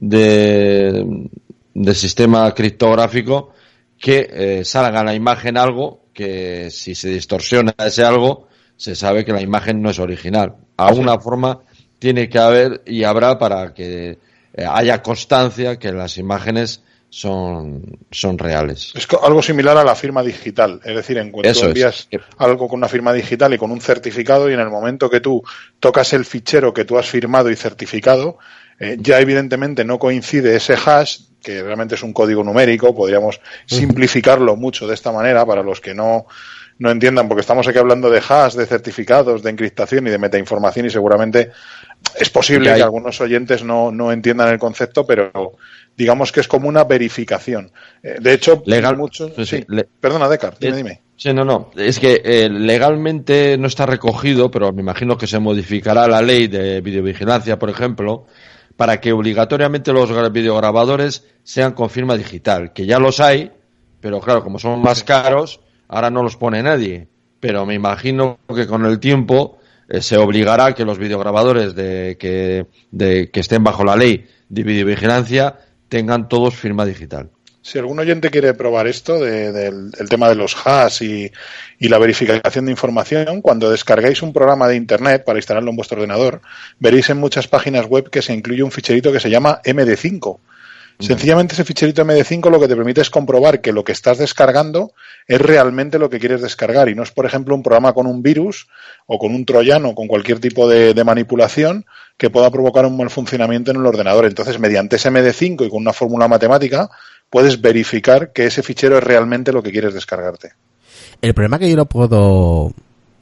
sistema criptográfico que salga en la imagen algo que, si se distorsiona ese algo, se sabe que la imagen no es original. Alguna forma tiene que haber y habrá para que haya constancia que las imágenes son reales. Es algo similar a la firma digital, es decir, en cuanto envías algo con una firma digital y con un certificado, y en el momento que tú tocas el fichero que tú has firmado y certificado, ya evidentemente no coincide ese hash, que realmente es un código numérico, podríamos simplificarlo mucho de esta manera para los que no entiendan, porque estamos aquí hablando de hash, de certificados, de encriptación y de metainformación, y seguramente es posible que algunos oyentes no entiendan el concepto, pero digamos que es como una verificación. De hecho, muchos... Sí. Perdona, Decar, dime. Sí, no. Es que legalmente no está recogido, pero me imagino que se modificará la ley de videovigilancia, por ejemplo, para que obligatoriamente los videograbadores sean con firma digital, que ya los hay, pero claro, como son más caros, ahora no los pone nadie. Pero me imagino que con el tiempo se obligará a que los videograbadores que estén bajo la ley de videovigilancia tengan todos firma digital. Si algún oyente quiere probar esto del tema de los hash y la verificación de información, cuando descarguéis un programa de Internet para instalarlo en vuestro ordenador, veréis en muchas páginas web que se incluye un ficherito que se llama MD5. Sencillamente ese ficherito MD5 lo que te permite es comprobar que lo que estás descargando es realmente lo que quieres descargar y no es, por ejemplo, un programa con un virus o con un troyano, con cualquier tipo de manipulación que pueda provocar un mal funcionamiento en el ordenador. Entonces, mediante ese MD5 y con una fórmula matemática, puedes verificar que ese fichero es realmente lo que quieres descargarte. El problema que yo no puedo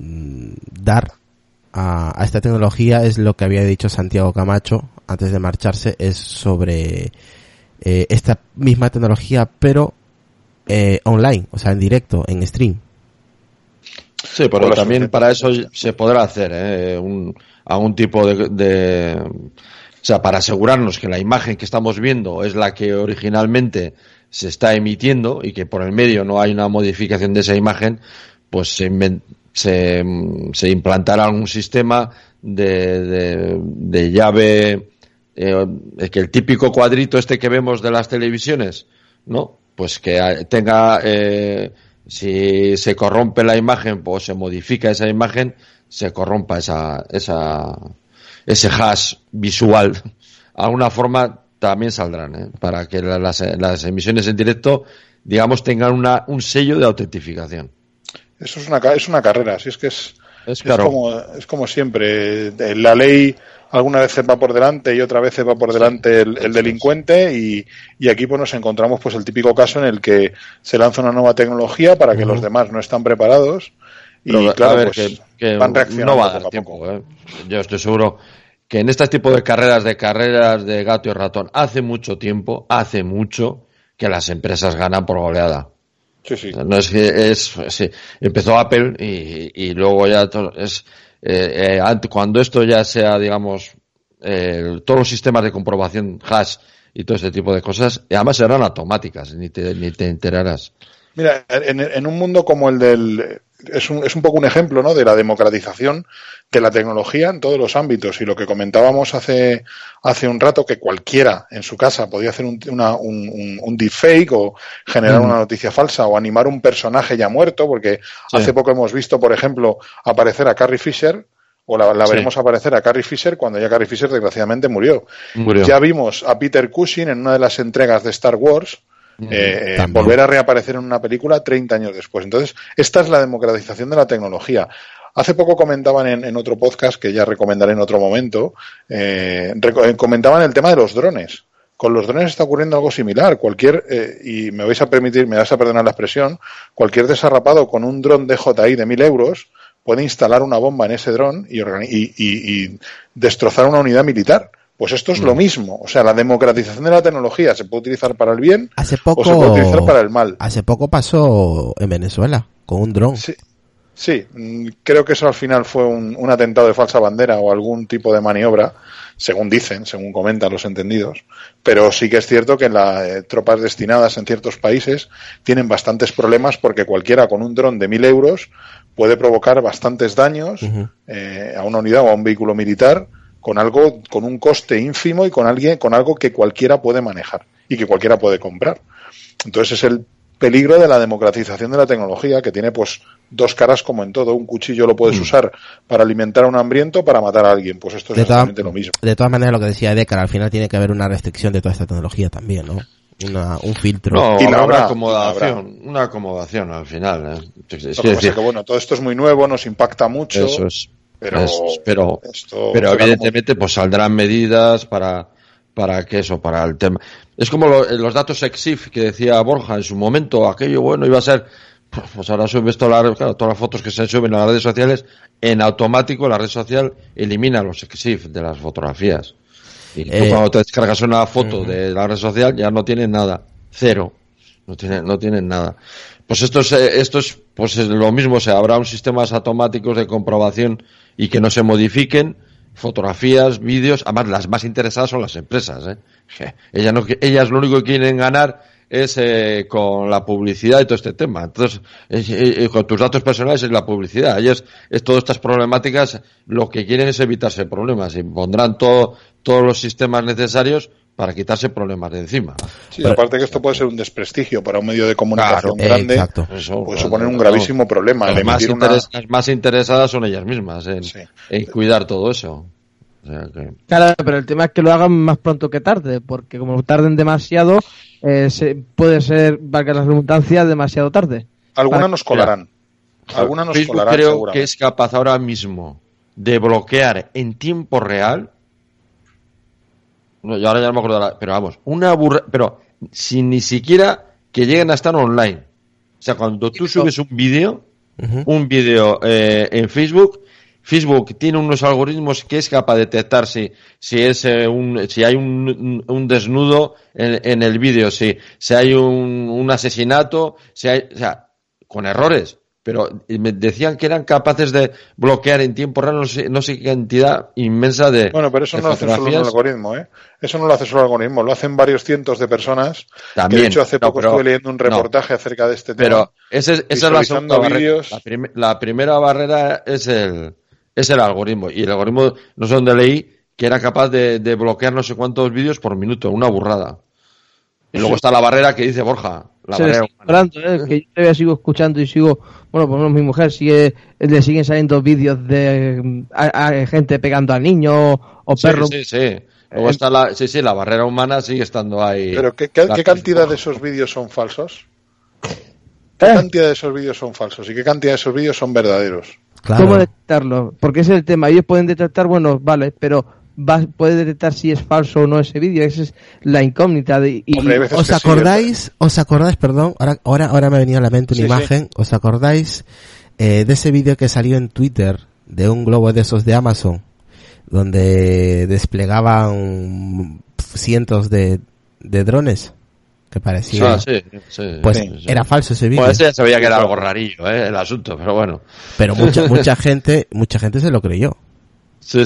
dar a esta tecnología es lo que había dicho Santiago Camacho antes de marcharse, es sobre esta misma tecnología, pero online, o sea, en directo, en stream. Sí, pero también para eso se podrá hacer algún tipo de o sea, para asegurarnos que la imagen que estamos viendo es la que originalmente se está emitiendo y que por el medio no hay una modificación de esa imagen, pues se implantará algún sistema de llave, que el típico cuadrito que vemos de las televisiones, ¿no? Pues que tenga, si se corrompe la imagen o se modifica esa imagen, se corrompa ese hash visual. Alguna forma también saldrán, para que las emisiones en directo, digamos, tengan un sello de autentificación. Eso es una carrera, así es que es claro. Es como siempre. La ley algunas veces va por delante y otras veces va por delante el delincuente y aquí pues nos encontramos pues el típico caso en el que se lanza una nueva tecnología para que los demás no están preparados y pero, claro, ver, pues que van reaccionando. No va a dar tiempo. Yo estoy seguro que en este tipo de carreras de gato y ratón hace mucho que las empresas ganan por goleada. Sí. No es que sí, empezó Apple y luego ya cuando esto ya sea, digamos, todos los sistemas de comprobación hash y todo este tipo de cosas, y además serán automáticas, ni te enterarás. Mira, en un mundo como el del... Es un poco un ejemplo, ¿no?, de la democratización de la tecnología en todos los ámbitos, y lo que comentábamos hace un rato, que cualquiera en su casa podía hacer un deepfake o generar una noticia falsa o animar un personaje ya muerto, porque hace poco hemos visto, por ejemplo, aparecer a Carrie Fisher, o la veremos aparecer a Carrie Fisher cuando ya Carrie Fisher desgraciadamente murió. Ya vimos a Peter Cushing en una de las entregas de Star Wars volver a reaparecer en una película 30 años después. Entonces, esta es la democratización de la tecnología. Hace poco comentaban en otro podcast, que ya recomendaré en otro momento, comentaban el tema de los drones. Con los drones está ocurriendo algo similar. Y me vas a perdonar la expresión, cualquier desarrapado con un dron DJI de 1.000 euros puede instalar una bomba en ese dron y destrozar una unidad militar. Pues esto es lo mismo. O sea, la democratización de la tecnología se puede utilizar para el bien o se puede utilizar para el mal. Hace poco pasó en Venezuela con un dron. Sí, creo que eso al final fue un atentado de falsa bandera o algún tipo de maniobra, según comentan los entendidos. Pero sí que es cierto que las tropas destinadas en ciertos países tienen bastantes problemas porque cualquiera con un dron de 1.000 euros puede provocar bastantes daños a una unidad o a un vehículo militar, con un coste ínfimo y con algo que cualquiera puede manejar y que cualquiera puede comprar. Entonces es peligro de la democratización de la tecnología, que tiene pues dos caras como en todo. Un cuchillo lo puedes usar para alimentar a un hambriento, para matar a alguien. Pues esto es exactamente lo mismo. De todas maneras, lo que decía Decar, al final tiene que haber una restricción de toda esta tecnología también, ¿no? Un filtro. No, y una acomodación al final. Lo que pasa es que, bueno, todo esto es muy nuevo, nos impacta mucho. Eso es. Pero evidentemente pues saldrán medidas para el tema. Es como los datos EXIF que decía Borja en su momento, aquello bueno iba a ser, pues ahora subes todas las fotos que se suben a las redes sociales, en automático la red social elimina los EXIF de las fotografías. Y tú cuando te descargas una foto de la red social ya no tienen nada, cero, no tienen nada. Pues esto es pues es lo mismo, o sea, habrá un sistemas automáticos de comprobación y que no se modifiquen fotografías, vídeos. Además, las más interesadas son las empresas, ellas lo único que quieren ganar es con la publicidad y todo este tema. Entonces, con tus datos personales es la publicidad. Ellas, todas estas problemáticas, lo que quieren es evitarse problemas y pondrán todos los sistemas necesarios para quitarse problemas de encima. Sí, aparte que esto puede ser un desprestigio para un medio de comunicación grande, exacto. Puede suponer un gravísimo problema. Las más interesadas son ellas mismas en cuidar todo eso. O sea que... Claro, pero el tema es que lo hagan más pronto que tarde, porque como tarden demasiado, puede ser, valga la redundancia, demasiado tarde. Algunas nos colarán. Facebook creo que es capaz ahora mismo de bloquear en tiempo real. No, yo ahora ya no me acuerdo, pero vamos, pero sin ni siquiera que lleguen a estar online. O sea, cuando tú subes un vídeo en Facebook tiene unos algoritmos que es capaz de detectar si hay un desnudo en el vídeo, si hay un asesinato, o sea, con errores. Pero me decían que eran capaces de bloquear en tiempo real no sé qué cantidad inmensa de. Bueno, pero eso no lo hace solo un algoritmo, Eso no lo hace solo el algoritmo, lo hacen varios cientos de personas. También. Que de hecho hace poco estuve leyendo un reportaje acerca de este tema. Pero esa es la segunda barrera. La primera barrera es el algoritmo. Y el algoritmo, no sé dónde leí, que era capaz de bloquear no sé cuántos vídeos por minuto, una burrada. Y luego está la barrera que dice Borja. Que yo todavía sigo escuchando y sigo, bueno, pues mi mujer le siguen saliendo vídeos de gente pegando a niños o perros. Sí. Luego está la barrera humana sigue estando ahí. Pero ¿qué cantidad de esos vídeos son falsos? ¿Qué cantidad de esos vídeos son falsos y qué cantidad de esos vídeos son verdaderos? Claro. ¿Cómo detectarlo? Porque ese es el tema. Ellos pueden detectar, bueno, vale, pero puede detectar si es falso o no ese vídeo. Esa es la incógnita. ¿Os acordáis, perdón, ahora me ha venido a la mente una imagen, sí. ¿Os acordáis de ese vídeo que salió en Twitter de un globo de esos de Amazon donde desplegaban cientos de drones? Que parecía era falso ese vídeo. Pues ese ya sabía que era algo rarillo, el asunto, pero bueno. Pero mucha gente se lo creyó. Sí.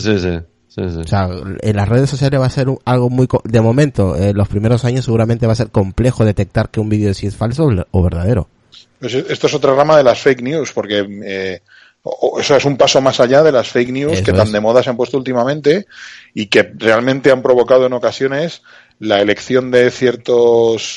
O sea, en las redes sociales va a ser algo muy... De momento, en los primeros años seguramente va a ser complejo detectar que un vídeo si es falso o verdadero. Pues esto es otra rama de las fake news, porque eso es un paso más allá de las fake news eso que tan de moda se han puesto últimamente y que realmente han provocado en ocasiones la elección de ciertas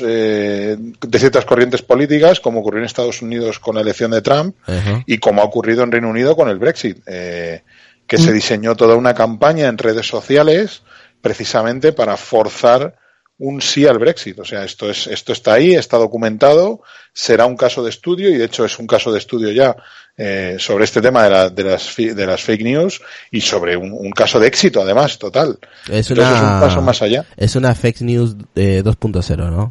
corrientes políticas, como ocurrió en Estados Unidos con la elección de Trump y como ha ocurrido en Reino Unido con el Brexit. Que se diseñó toda una campaña en redes sociales precisamente para forzar un sí al Brexit. O sea, esto está ahí, está documentado, será un caso de estudio y de hecho es un caso de estudio ya sobre este tema de las fake news y sobre un caso de éxito además total. Entonces es un paso más allá. Es una fake news 2.0, ¿no?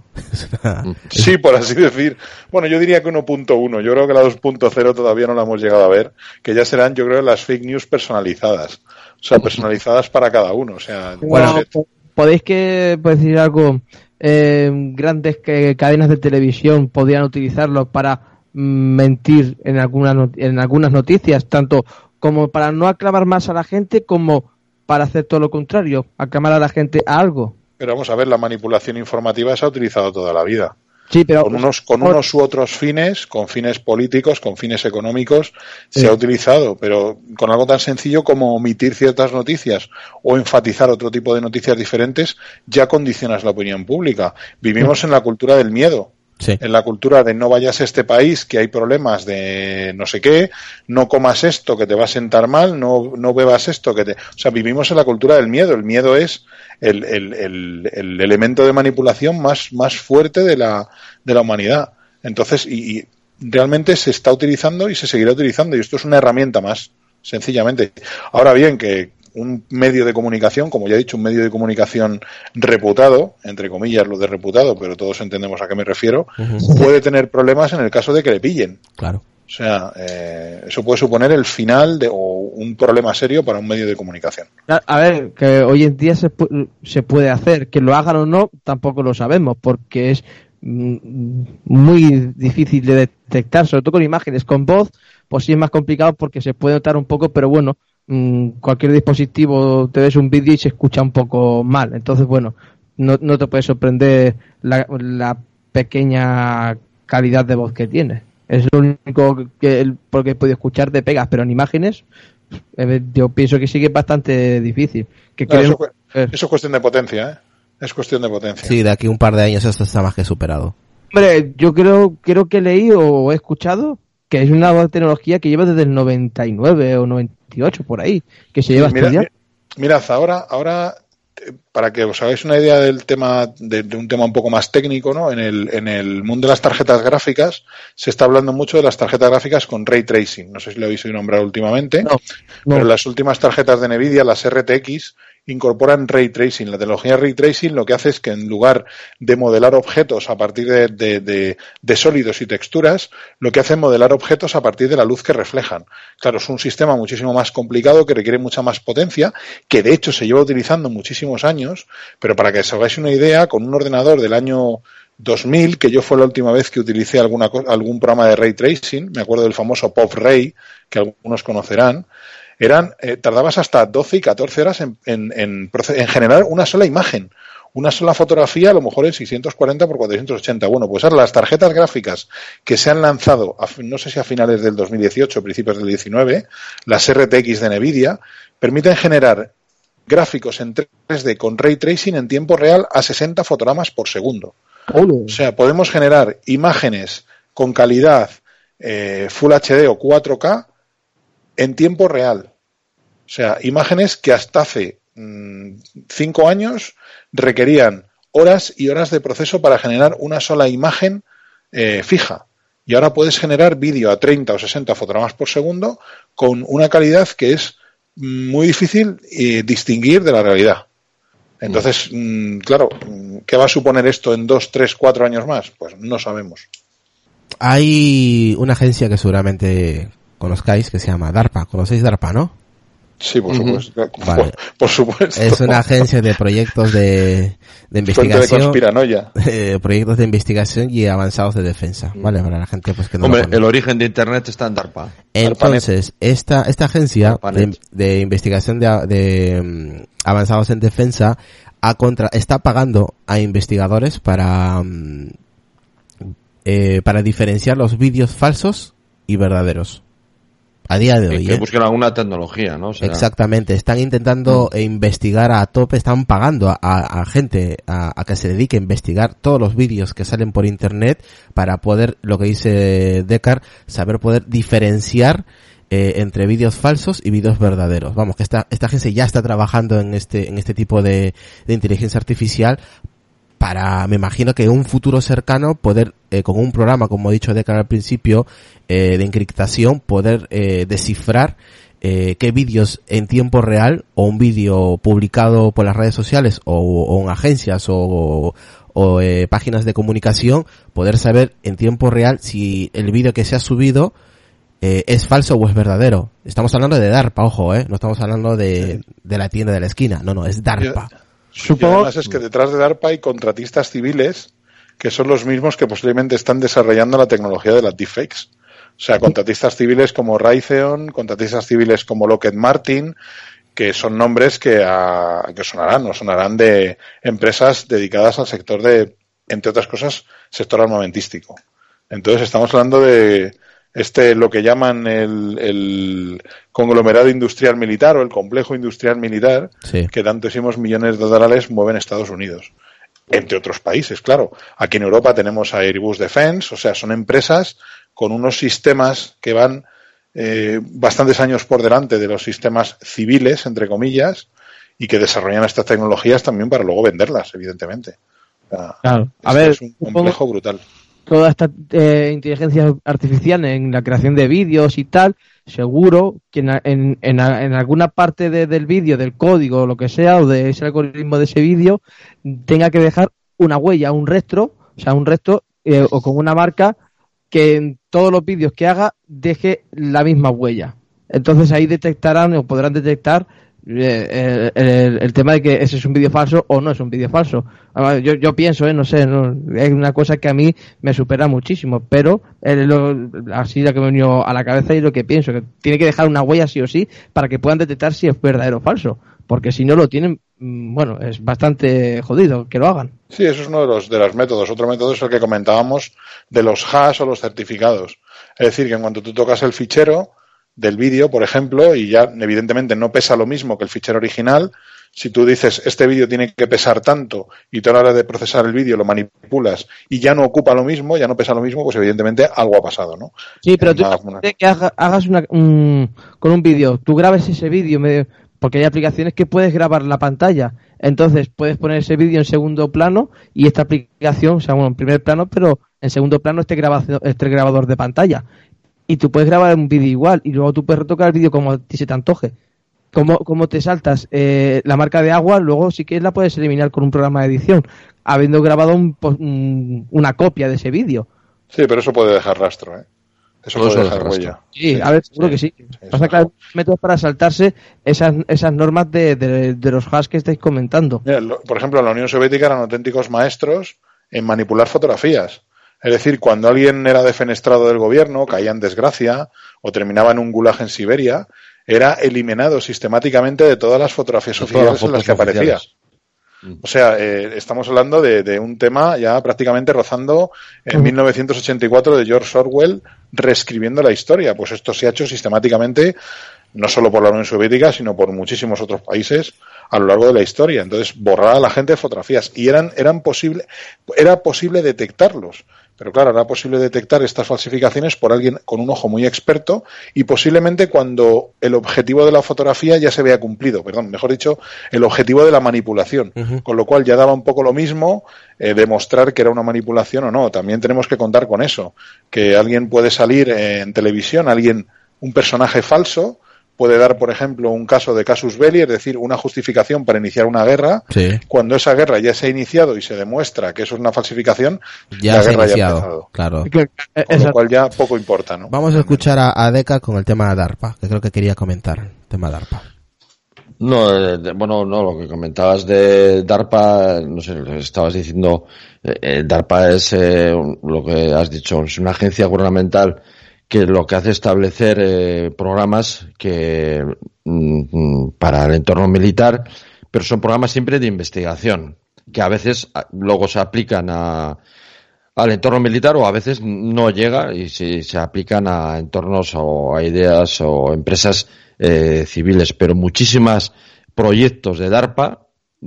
Sí, por así decir. Bueno, yo diría que 1.1. Yo creo que la 2.0 todavía no la hemos llegado a ver, que ya serán, yo creo, las fake news personalizadas. O sea, personalizadas para cada uno. O sea, bueno, podéis decir algo. Grandes cadenas de televisión podrían utilizarlo para mentir en algunas noticias, tanto como para no aclamar más a la gente como para hacer todo lo contrario, aclamar a la gente a algo. Pero vamos a ver, la manipulación informativa se ha utilizado toda la vida. Sí, pero con unos u otros fines, con fines políticos, con fines económicos, se ha utilizado, pero con algo tan sencillo como omitir ciertas noticias o enfatizar otro tipo de noticias diferentes, ya condicionas la opinión pública. Vivimos en la cultura del miedo. Sí. En la cultura de no vayas a este país, que hay problemas de no sé qué, no comas esto que te va a sentar mal, no bebas esto que te... O sea, vivimos en la cultura del miedo. El miedo es el elemento de manipulación más fuerte de la humanidad. Entonces, y realmente se está utilizando y se seguirá utilizando, y esto es una herramienta más, sencillamente. Ahora bien, que un medio de comunicación, como ya he dicho, un medio de comunicación reputado, entre comillas lo de reputado, pero todos entendemos a qué me refiero, puede tener problemas en el caso de que le pillen. Claro. O sea, eso puede suponer el final o un problema serio para un medio de comunicación. A ver, que hoy en día se puede hacer, que lo hagan o no, tampoco lo sabemos, porque es muy difícil de detectar, sobre todo con imágenes. Con voz, pues sí es más complicado porque se puede notar un poco, pero bueno, cualquier dispositivo te ves un vídeo y se escucha un poco mal. Entonces, bueno, no te puede sorprender la pequeña calidad de voz que tiene. Es lo único porque he podido escuchar de pegas, pero en imágenes yo pienso que sí que es bastante difícil. Eso es cuestión de potencia, ¿eh? Es cuestión de potencia. Sí, de aquí un par de años esto está más que superado. Hombre, yo creo que leí o he escuchado que es una tecnología que lleva desde el 99 o 98 por ahí, que se lleva estudiando. Mirad, ahora para que os hagáis una idea del tema, de un tema un poco más técnico, ¿no? En el mundo de las tarjetas gráficas se está hablando mucho de las tarjetas gráficas con Ray Tracing. No sé si lo habéis oído nombrar últimamente, pero las últimas tarjetas de Nvidia, las RTX, incorporan Ray Tracing. La tecnología Ray Tracing lo que hace es que en lugar de modelar objetos a partir de sólidos y texturas, lo que hace es modelar objetos a partir de la luz que reflejan. Claro, es un sistema muchísimo más complicado que requiere mucha más potencia, que de hecho se lleva utilizando muchísimos años, pero para que os hagáis una idea, con un ordenador del año 2000, que yo fue la última vez que utilicé algún programa de Ray Tracing, me acuerdo del famoso PopRay, que algunos conocerán, tardabas hasta 12 y 14 horas en generar una sola imagen, una sola fotografía, a lo mejor en 640 por 480. Bueno, pues ahora las tarjetas gráficas que se han lanzado, no sé si a finales del 2018 o principios del 19, las RTX de Nvidia, permiten generar gráficos en 3D con Ray Tracing en tiempo real a 60 fotogramas por segundo. O sea, podemos generar imágenes con calidad Full HD o 4K en tiempo real. O sea, imágenes que hasta hace 5 años requerían horas y horas de proceso para generar una sola imagen fija. Y ahora puedes generar vídeo a 30 o 60 fotogramas por segundo con una calidad que es muy difícil distinguir de la realidad. Entonces, claro, ¿qué va a suponer esto en 2, 3, 4 años más? Pues no sabemos. Hay una agencia que seguramente conozcáis que se llama DARPA. ¿Conocéis DARPA, no? Sí, por supuesto. Vale. Por supuesto. Es una agencia de proyectos de investigación. Fuente de conspiranoia. Proyectos de investigación y avanzados de defensa. Vale, para la gente pues que no. Hombre, el origen de Internet está en DARPA. Entonces, esta agencia de investigación de avanzados en defensa está pagando a investigadores para diferenciar los vídeos falsos y verdaderos. A día de hoy. Que busquen alguna tecnología, ¿no? Exactamente. Están intentando investigar a tope, están pagando a gente a que se dedique a investigar todos los vídeos que salen por internet para poder, lo que dice Deckard, saber poder diferenciar entre vídeos falsos y vídeos verdaderos. Vamos, que esta agencia ya está trabajando en este tipo de inteligencia artificial para, me imagino que en un futuro cercano poder, con un programa, como he dicho Deckard al principio, de encriptación, poder descifrar qué vídeos en tiempo real o un vídeo publicado por las redes sociales o en agencias o páginas de comunicación, poder saber en tiempo real si el vídeo que se ha subido es falso o es verdadero. Estamos hablando de DARPA, ojo, no estamos hablando de la tienda de la esquina, no, es DARPA. Y además es que detrás de DARPA hay contratistas civiles que son los mismos que posiblemente están desarrollando la tecnología de las deepfakes. O sea, contratistas civiles como Raytheon, contratistas civiles como Lockheed Martin, que son nombres que sonarán de empresas dedicadas al sector de, entre otras cosas, sector armamentístico. Entonces estamos hablando de lo que llaman el conglomerado industrial militar o el complejo industrial militar, sí, que tantísimos millones de dólares mueven Estados Unidos. entre otros países, claro. Aquí en Europa tenemos a Airbus Defence, o sea, son empresas con unos sistemas que van bastantes años por delante de los sistemas civiles, entre comillas, y que desarrollan estas tecnologías también para luego venderlas, evidentemente. O sea, claro. Es un complejo brutal. Toda esta inteligencia artificial en la creación de vídeos y tal, seguro que en alguna parte del vídeo, del código o lo que sea, o de ese algoritmo de ese vídeo, tenga que dejar una huella, un rastro, o con una marca que en todos los vídeos que haga deje la misma huella. Entonces ahí detectarán o podrán detectar el tema de que ese es un vídeo falso o no es un vídeo falso. Yo pienso, no sé, es una cosa que a mí me supera muchísimo, pero así la que me venido a la cabeza y lo que pienso, que tiene que dejar una huella sí o sí para que puedan detectar si es verdadero o falso, porque si no lo tienen, bueno, es bastante jodido que lo hagan. Sí, eso es uno de los métodos. Otro método es el que comentábamos de los hash o los certificados. Es decir, que en cuanto tú tocas el fichero del vídeo, por ejemplo, y ya evidentemente no pesa lo mismo que el fichero original, si tú dices este vídeo tiene que pesar tanto y tú a la hora de procesar el vídeo lo manipulas y ya no ocupa lo mismo, ya no pesa lo mismo, pues evidentemente algo ha pasado, ¿no? Sí, pero tú que hagas con un vídeo, tú grabes ese vídeo, porque hay aplicaciones que puedes grabar la pantalla, entonces puedes poner ese vídeo en segundo plano y esta aplicación, o sea, bueno, en primer plano, pero en segundo plano este grabador de pantalla. Y tú puedes grabar un vídeo igual y luego tú puedes retocar el vídeo como a ti se te antoje. Como te saltas la marca de agua, luego sí que la puedes eliminar con un programa de edición, habiendo grabado una copia de ese vídeo. Sí, pero eso puede dejar rastro, ¿eh? Eso puede dejar huella. Sí, a ver, seguro que sí. Pasa que hay métodos para saltarse esas normas de los hash que estáis comentando. Mira, por ejemplo, en la Unión Soviética eran auténticos maestros en manipular fotografías. Es decir, cuando alguien era defenestrado del gobierno, caía en desgracia o terminaba en un gulag en Siberia, era eliminado sistemáticamente de todas las fotografías oficiales en las que aparecía. O sea, estamos hablando de un tema ya prácticamente rozando en 1984 de George Orwell reescribiendo la historia. Pues esto se ha hecho sistemáticamente no solo por la Unión Soviética, sino por muchísimos otros países a lo largo de la historia. Entonces, borrar a la gente de fotografías. Y era posible detectarlos. Pero claro, era posible detectar estas falsificaciones por alguien con un ojo muy experto y posiblemente cuando el objetivo de la fotografía ya se vea cumplido, mejor dicho, el objetivo de la manipulación. Con lo cual ya daba un poco lo mismo demostrar que era una manipulación o no. También tenemos que contar con eso, que alguien puede salir en televisión, un personaje falso, puede dar, por ejemplo, un caso de casus belli, es decir, una justificación para iniciar una guerra. Sí. Cuando esa guerra ya se ha iniciado y se demuestra que eso es una falsificación, ya la guerra ya ha empezado. Claro. Con lo cual ya poco importa, ¿no? Vamos a escuchar a Deca con el tema de DARPA, que creo que quería comentar el tema de DARPA. No, lo que comentabas de DARPA, no sé, estabas diciendo, DARPA es lo que has dicho, es una agencia gubernamental que lo que hace es establecer programas que para el entorno militar, pero son programas siempre de investigación, que a veces luego se aplican al entorno militar o a veces no llega y se aplican a entornos o a ideas o empresas civiles, pero muchísimos proyectos de DARPA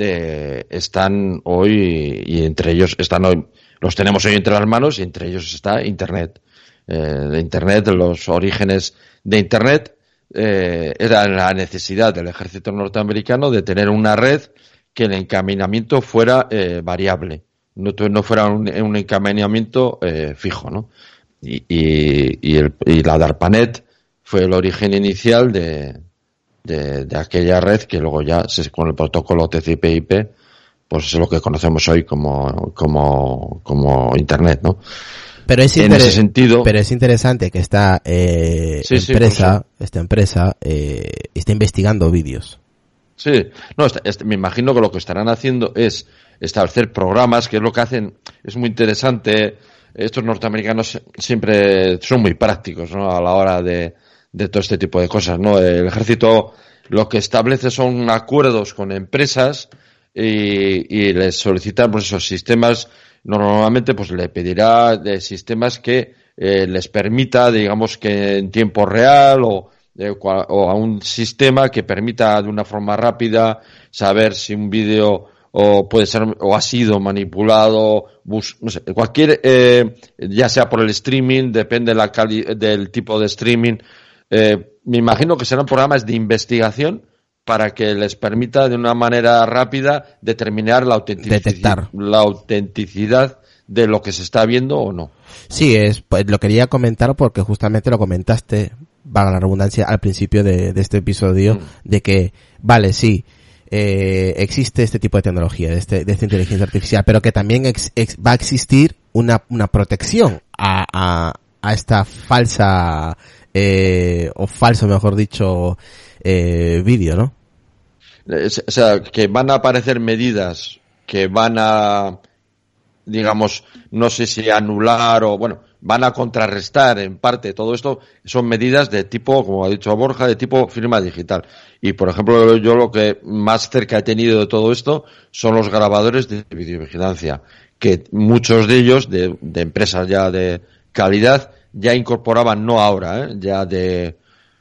están hoy y entre ellos están hoy, los tenemos hoy entre las manos y entre ellos está Internet. De Internet, los orígenes de Internet, era la necesidad del ejército norteamericano de tener una red que el encaminamiento fuera variable, no fuera un encaminamiento fijo, ¿no? Y la DARPANET fue el origen inicial de aquella red que luego ya con el protocolo TCP/IP pues es lo que conocemos hoy como Internet, ¿no? Pero es en ese sentido, pero es interesante que esta empresa está investigando vídeos. Sí, no, me imagino que lo que estarán haciendo es establecer programas, que es lo que hacen, es muy interesante. Estos norteamericanos siempre son muy prácticos, ¿no? A la hora de todo este tipo de cosas, ¿no? El ejército lo que establece son acuerdos con empresas y les solicitan pues esos sistemas. Normalmente pues le pedirá de sistemas que les permita, digamos que en tiempo real o a un sistema que permita de una forma rápida saber si un vídeo o puede ser, o ha sido manipulado, no sé, cualquier, ya sea por el streaming, depende del tipo de streaming. Me imagino que serán programas de investigación para que les permita de una manera rápida determinar detectar la autenticidad de lo que se está viendo o no. Sí, pues lo quería comentar porque justamente lo comentaste, valga la redundancia, al principio de este episodio, de que, vale, sí, existe este tipo de tecnología, de esta inteligencia artificial, pero que también va a existir una protección a esta falsa, o falso, mejor dicho, vídeo, ¿no? O sea, que van a aparecer medidas que van a, digamos, no sé si anular o, bueno, van a contrarrestar en parte todo esto. Son medidas de tipo, como ha dicho Borja, de tipo firma digital. Y, por ejemplo, yo lo que más cerca he tenido de todo esto son los grabadores de videovigilancia, que muchos de ellos, de empresas ya de calidad, ya incorporaban, no ahora, ya de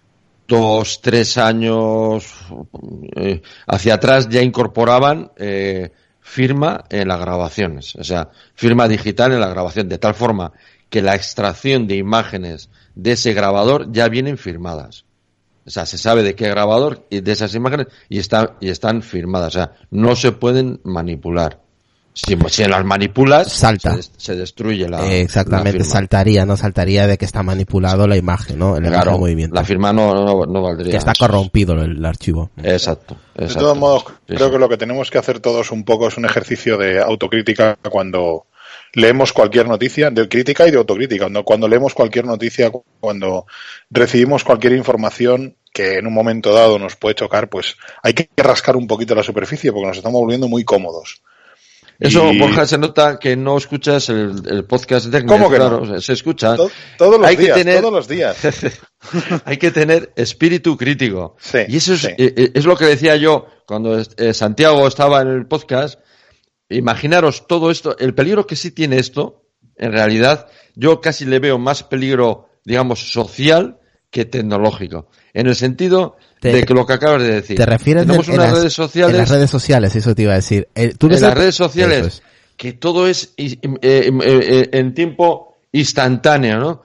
2-3 años hacia atrás, ya incorporaban firma en las grabaciones, o sea, firma digital en la grabación, de tal forma que la extracción de imágenes de ese grabador ya vienen firmadas. O sea, se sabe de qué grabador y de esas imágenes y están firmadas. O sea, no se pueden manipular. Si las manipulas, salta. Se destruye exactamente, la firma. Saltaría de que está manipulado la imagen, ¿no? El movimiento. La firma no valdría. Que está corrompido el archivo. Exacto. De todos modos, creo que lo que tenemos que hacer todos un poco es un ejercicio de autocrítica cuando leemos cualquier noticia, de crítica y de autocrítica. Cuando leemos cualquier noticia, cuando recibimos cualquier información que en un momento dado nos puede chocar, pues hay que rascar un poquito la superficie porque nos estamos volviendo muy cómodos. Eso, Borja, se nota que no escuchas el podcast de ¿Cómo que claro, no? Se escucha. Todos los días. Hay que tener espíritu crítico. Sí, y eso es lo que decía yo cuando Santiago estaba en el podcast. Imaginaros todo esto, el peligro que sí tiene esto, en realidad, yo casi le veo más peligro, digamos, social que tecnológico. En el sentido de que lo que acabas de decir. ¿Te refieres Tenemos unas redes sociales? En las redes sociales, eso te iba a decir. Las redes sociales, que todo es en tiempo instantáneo, ¿no?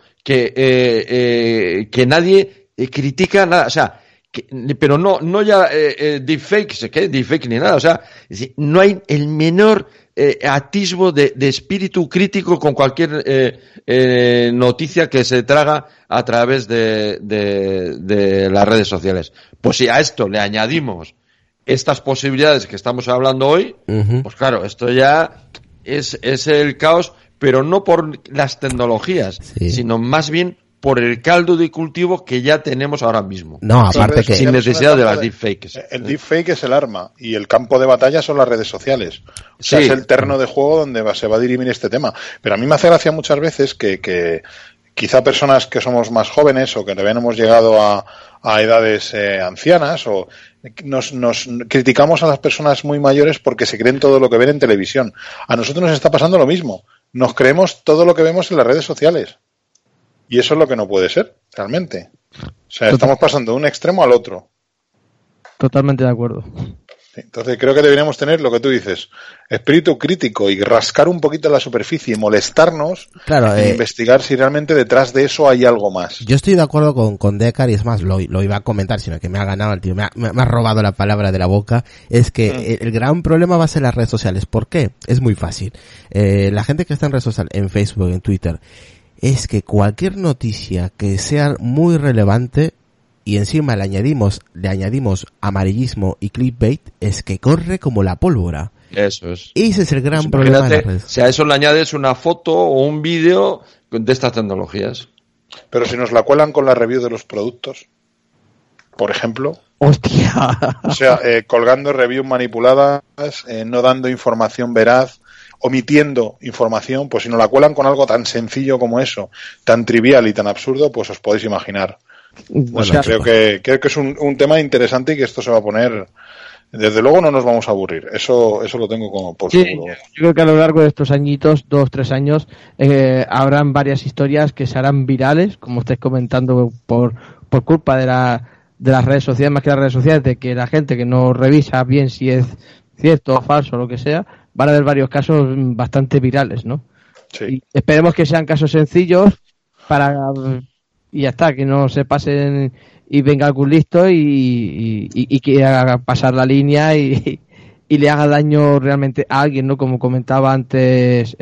Que nadie critica nada, o sea, pero no ya deepfakes, ¿qué? Deepfake ni nada, o sea, no hay el menor atisbo de espíritu crítico con cualquier noticia que se traga a través de las redes sociales. Pues si a esto le añadimos estas posibilidades que estamos hablando hoy, pues claro, esto ya es el caos, pero no por las tecnologías, sino más bien por el caldo de cultivo que ya tenemos ahora mismo. No, aparte que sin necesidad de las deepfakes. El deepfake es el arma y el campo de batalla son las redes sociales. O sea, es el terreno de juego donde se va a dirimir este tema. Pero a mí me hace gracia muchas veces que quizá personas que somos más jóvenes o que todavía no hemos llegado a edades ancianas o nos criticamos a las personas muy mayores porque se creen todo lo que ven en televisión. A nosotros nos está pasando lo mismo. Nos creemos todo lo que vemos en las redes sociales. Y eso es lo que no puede ser, realmente. O sea, estamos pasando de un extremo al otro. Totalmente de acuerdo. Entonces creo que deberíamos tener lo que tú dices, espíritu crítico y rascar un poquito la superficie y molestarnos e investigar si realmente detrás de eso hay algo más. Yo estoy de acuerdo con Deckard y es más, lo iba a comentar, sino que me ha ganado el tío, me ha robado la palabra de la boca. Es que el gran problema va a ser las redes sociales. ¿Por qué? Es muy fácil. La gente que está en redes sociales, en Facebook, en Twitter, es que cualquier noticia que sea muy relevante y encima le añadimos amarillismo y clickbait, es que corre como la pólvora. Eso es. Ese es el gran problema de las redes. Si a eso le añades una foto o un vídeo de estas tecnologías. Pero si nos la cuelan con la review de los productos, por ejemplo. ¡Hostia! O sea, colgando reviews manipuladas, no dando información veraz, omitiendo información, pues si nos la cuelan con algo tan sencillo como eso, tan trivial y tan absurdo, pues os podéis imaginar. O sea, creo que es un tema interesante y que esto se va a poner. Desde luego no nos vamos a aburrir. Eso lo tengo como por seguro. Yo creo que a lo largo de estos añitos, 2-3 años, habrán varias historias que se harán virales, como estáis comentando, por culpa de las redes sociales, más que las redes sociales, de que la gente que no revisa bien si es cierto o falso, lo que sea, van a haber varios casos bastante virales, ¿no? Sí. Y esperemos que sean casos sencillos y ya está, que no se pasen y venga algún listo y que haga pasar la línea y le haga daño realmente a alguien, ¿no? Como comentaba antes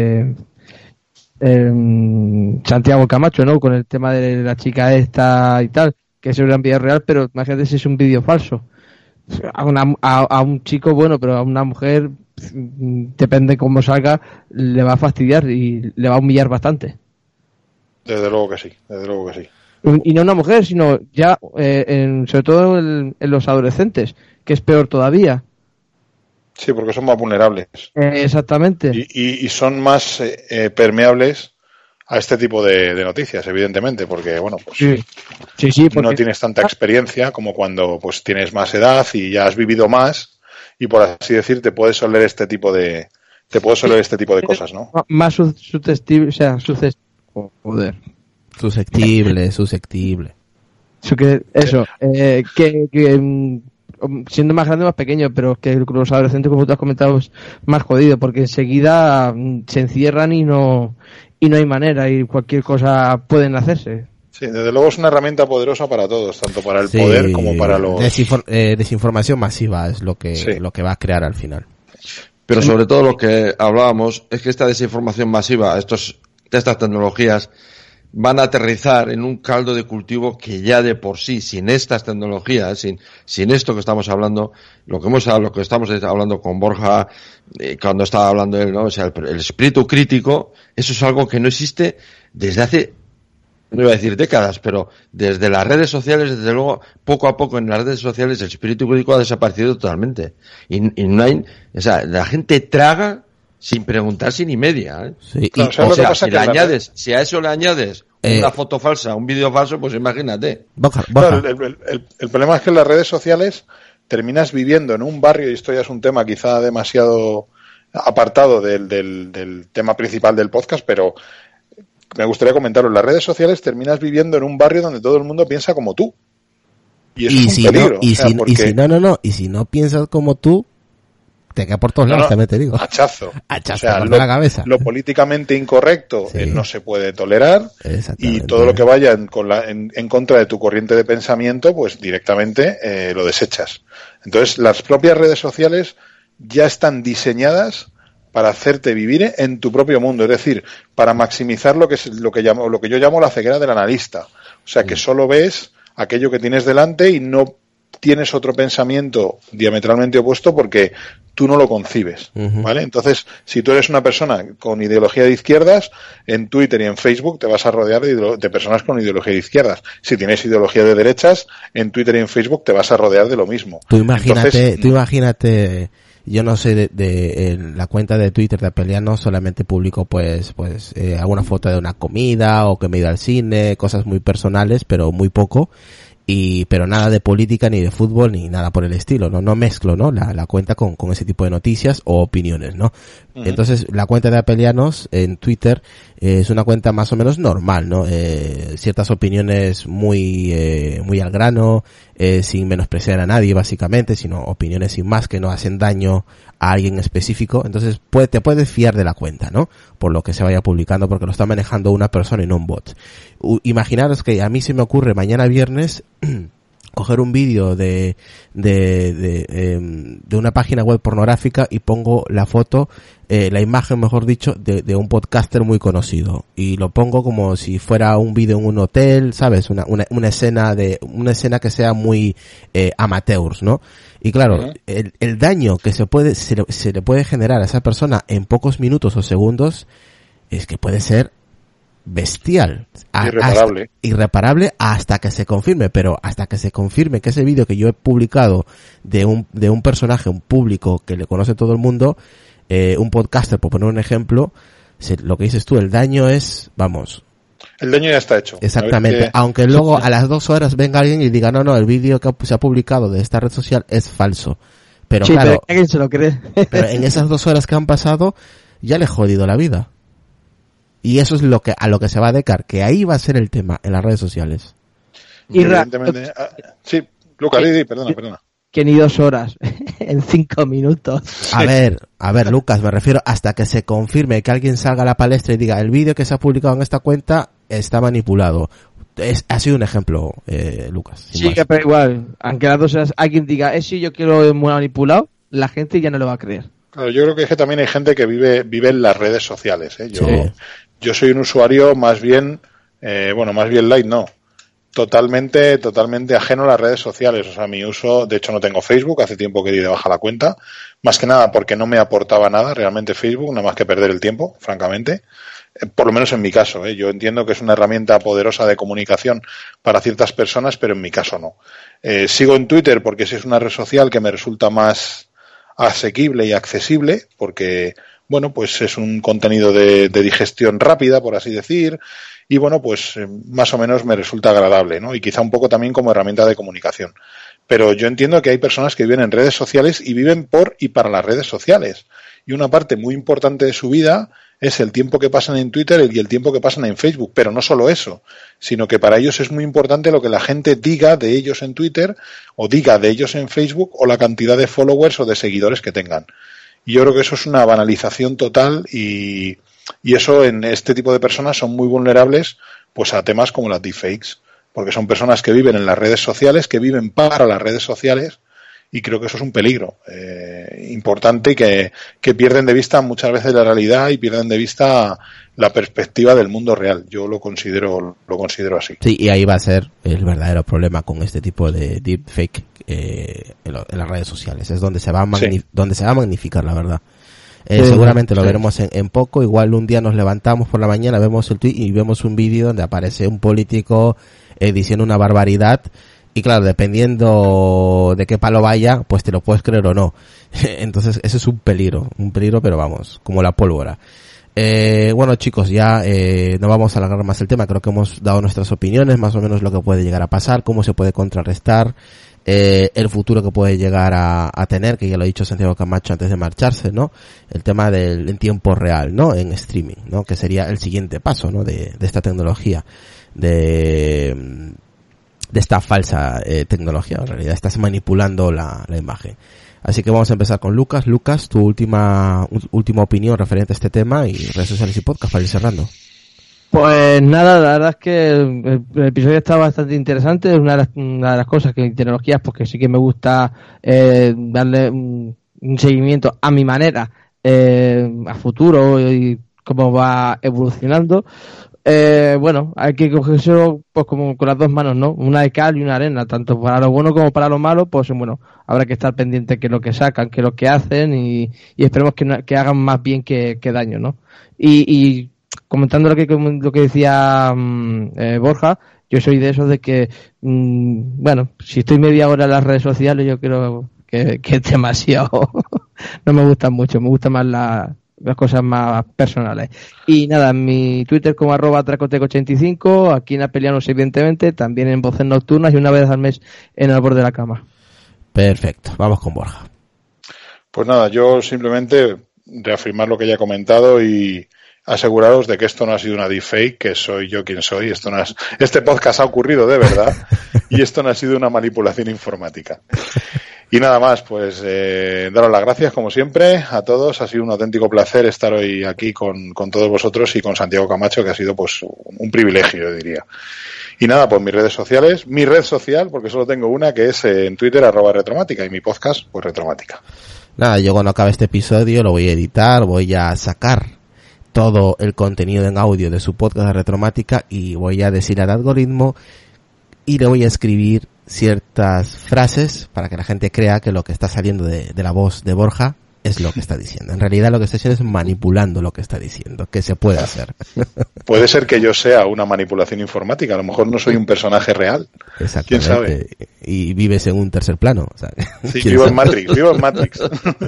Santiago Camacho, ¿no? Con el tema de la chica esta y tal, que es un gran vídeo real, pero imagínate si es un vídeo falso. A un chico, bueno, pero a una mujer, depende cómo salga, le va a fastidiar y le va a humillar bastante. Desde luego que sí, desde luego que sí. Y no una mujer, sino ya, sobre todo en los adolescentes, que es peor todavía. Sí, porque son más vulnerables. Exactamente. Y son más permeables a este tipo de noticias, evidentemente, porque, bueno, pues sí, porque no tienes tanta experiencia como cuando pues tienes más edad y ya has vivido más y, por así decir, te puedes oler este tipo de cosas, ¿no? Más susceptible, o sea, Susceptible. Eso, siendo más grande o más pequeño, pero que los adolescentes, como tú has comentado, es más jodido, porque enseguida se encierran y no hay manera, y cualquier cosa pueden hacerse. Sí, desde luego es una herramienta poderosa para todos, tanto para el poder como para los... Desinformación masiva es lo que va a crear al final. Pero sobre todo lo que hablábamos es que esta desinformación masiva, estas tecnologías, van a aterrizar en un caldo de cultivo que ya de por sí, sin estas tecnologías, sin esto que estamos hablando, lo que estamos hablando con Borja, cuando estaba hablando él, ¿no? O sea, el espíritu crítico, eso es algo que no existe desde hace, no iba a decir décadas, pero desde las redes sociales, desde luego, poco a poco en las redes sociales, el espíritu crítico ha desaparecido totalmente. Y no hay, o sea, la gente traga sin preguntarse ni media, ¿eh? Sí. Claro, si a eso le añades una foto falsa, un vídeo falso, pues imagínate. Borja. Claro, el problema es que en las redes sociales terminas viviendo en un barrio, y esto ya es un tema quizá demasiado apartado del tema principal del podcast, pero me gustaría comentarlo. En las redes sociales terminas viviendo en un barrio donde todo el mundo piensa como tú. Y eso es un peligro. Y si no piensas como tú, te queda por todos lados, también te digo. Hachazo. O sea, la cabeza. Lo políticamente incorrecto no se puede tolerar, y todo lo que vaya en contra de tu corriente de pensamiento, pues directamente lo desechas. Entonces, las propias redes sociales ya están diseñadas para hacerte vivir en tu propio mundo, es decir, para maximizar lo que yo llamo la ceguera del analista. O sea, que solo ves aquello que tienes delante y no tienes otro pensamiento diametralmente opuesto porque tú no lo concibes, ¿vale? Entonces, si tú eres una persona con ideología de izquierdas, en Twitter y en Facebook te vas a rodear de personas con ideología de izquierdas. Si tienes ideología de derechas, en Twitter y en Facebook te vas a rodear de lo mismo. Tú imagínate, yo no sé, en la cuenta de Twitter de Apeliano solamente publico pues alguna foto de una comida o que me he ido al cine, cosas muy personales, pero muy poco. Pero nada de política ni de fútbol ni nada por el estilo, no mezclo, ¿no? La cuenta con ese tipo de noticias o opiniones, ¿no? Entonces, la cuenta de Apelianos en Twitter es una cuenta más o menos normal, ¿no? Ciertas opiniones muy al grano, sin menospreciar a nadie básicamente, sino opiniones sin más que no hacen daño a alguien específico. Entonces, te puedes fiar de la cuenta, ¿no? Por lo que se vaya publicando, porque lo está manejando una persona y no un bot. Imaginaros que a mí se me ocurre mañana viernes coger un vídeo de una página web pornográfica y pongo la foto, la imagen, mejor dicho, de un podcaster muy conocido, y lo pongo como si fuera un vídeo en un hotel, ¿sabes? Una escena que sea muy amateurs, ¿no? Y claro, el daño que se le puede generar a esa persona en pocos minutos o segundos es que puede ser bestial. Irreparable hasta que se confirme, pero hasta que se confirme que ese vídeo que yo he publicado de un personaje, un público que le conoce todo el mundo, un podcaster, por poner un ejemplo, lo que dices tú, el daño es, vamos... El daño ya está hecho. Exactamente. Aunque luego a las 2 horas venga alguien y diga, no, el vídeo que se ha publicado de esta red social es falso. Pero sí, claro, pero ¿quién se lo cree? Pero en esas 2 horas que han pasado, ya le he jodido la vida. Y eso es a lo que se va a dedicar, que ahí va a ser el tema en las redes sociales. Y evidentemente, sí, Lucas, perdona. Que ni 2 horas. en 5 minutos. A ver, Lucas, me refiero hasta que se confirme que alguien salga a la palestra y diga el vídeo que se ha publicado en esta cuenta está manipulado. Ha sido un ejemplo, Lucas. Sí, que pero igual, aunque las dos seas, alguien diga, sí, yo quiero manipulado, la gente ya no lo va a creer. Claro, yo creo que es que también hay gente que vive en las redes sociales, ¿eh? Sí. Yo soy un usuario más bien light, no. Totalmente ajeno a las redes sociales. O sea, mi uso, de hecho no tengo Facebook, hace tiempo que di de baja la cuenta. Más que nada porque no me aportaba nada realmente Facebook, nada más que perder el tiempo, francamente. Por lo menos en mi caso, ¿eh? Yo entiendo que es una herramienta poderosa de comunicación para ciertas personas, pero en mi caso no. Sigo en Twitter porque es una red social que me resulta más asequible y accesible, porque, bueno, pues es un contenido de digestión rápida, por así decir, y bueno, pues más o menos me resulta agradable, ¿no? Y quizá un poco también como herramienta de comunicación. Pero yo entiendo que hay personas que viven en redes sociales y viven por y para las redes sociales. Y una parte muy importante de su vida es el tiempo que pasan en Twitter y el tiempo que pasan en Facebook. Pero no solo eso, sino que para ellos es muy importante lo que la gente diga de ellos en Twitter o diga de ellos en Facebook o la cantidad de followers o de seguidores que tengan. Y yo creo que eso es una banalización total y eso en este tipo de personas son muy vulnerables pues a temas como las deepfakes, porque son personas que viven en las redes sociales, que viven para las redes sociales, y creo que eso es un peligro importante y que pierden de vista muchas veces la realidad y pierden de vista la perspectiva del mundo real. Yo lo considero así. Sí, y ahí va a ser el verdadero problema con este tipo de deepfake en las redes sociales. Es donde se va a magnificar la verdad. Seguramente lo veremos en poco. Igual un día nos levantamos por la mañana, vemos el tweet y vemos un vídeo donde aparece un político diciendo una barbaridad. Y claro, dependiendo de qué palo vaya, pues te lo puedes creer o no. Entonces, eso es un peligro, pero vamos, como la pólvora. Bueno, chicos, ya no vamos a alargar más el tema. Creo que hemos dado nuestras opiniones, más o menos lo que puede llegar a pasar, cómo se puede contrarrestar, el futuro que puede llegar a tener, que ya lo ha dicho Santiago Camacho antes de marcharse, ¿no? El tema del en tiempo real, ¿no? En streaming, ¿no? Que sería el siguiente paso, ¿no? De esta tecnología, de esta falsa tecnología. En realidad estás manipulando la imagen. Así que vamos a empezar con Lucas. Lucas, tu última opinión referente a este tema y redes sociales y podcast para ir cerrando. Pues nada, la verdad es que el episodio está bastante interesante. Es una de las cosas que en tecnologías, porque sí que me gusta darle un seguimiento a mi manera a futuro y cómo va evolucionando. Bueno, hay que cogerse pues como con las dos manos, ¿no? Una de cal y una de arena, tanto para lo bueno como para lo malo, pues bueno, habrá que estar pendiente que lo que sacan, que lo que hacen y esperemos que hagan más bien que daño, ¿no? Y comentando lo que decía Borja, yo soy de esos de que, bueno, si estoy media hora en las redes sociales, yo creo que es demasiado. No me gustan mucho, me gustan más las cosas más personales. Y nada, en mi Twitter como @tracoteco85, aquí en Apelianos evidentemente, también en Voces Nocturnas y una vez al mes en El Borde de la Cama. Perfecto, vamos con Borja. Pues nada, yo simplemente reafirmar lo que ya he comentado y aseguraros de que esto no ha sido una deepfake, que soy yo quien soy. Este podcast ha ocurrido de verdad y esto no ha sido una manipulación informática. Y nada más, pues daros las gracias como siempre a todos. Ha sido un auténtico placer estar hoy aquí con todos vosotros y con Santiago Camacho, que ha sido pues un privilegio, yo diría. Y nada, pues mis redes sociales, mi red social, porque solo tengo una, que es en Twitter @retromática, y mi podcast, pues Retromática. Nada, yo cuando acabe este episodio lo voy a editar, voy a sacar todo el contenido en audio de su podcast de Retromática y voy a decir al algoritmo y le voy a escribir ciertas frases para que la gente crea que lo que está saliendo de la voz de Borja es lo que está diciendo. En realidad lo que está haciendo es manipulando lo que está diciendo, que se puede hacer. Puede ser que yo sea una manipulación informática, a lo mejor no soy un personaje real. Exactamente. ¿Quién sabe? Y vives en un tercer plano. O sea, sí, vivo en Matrix.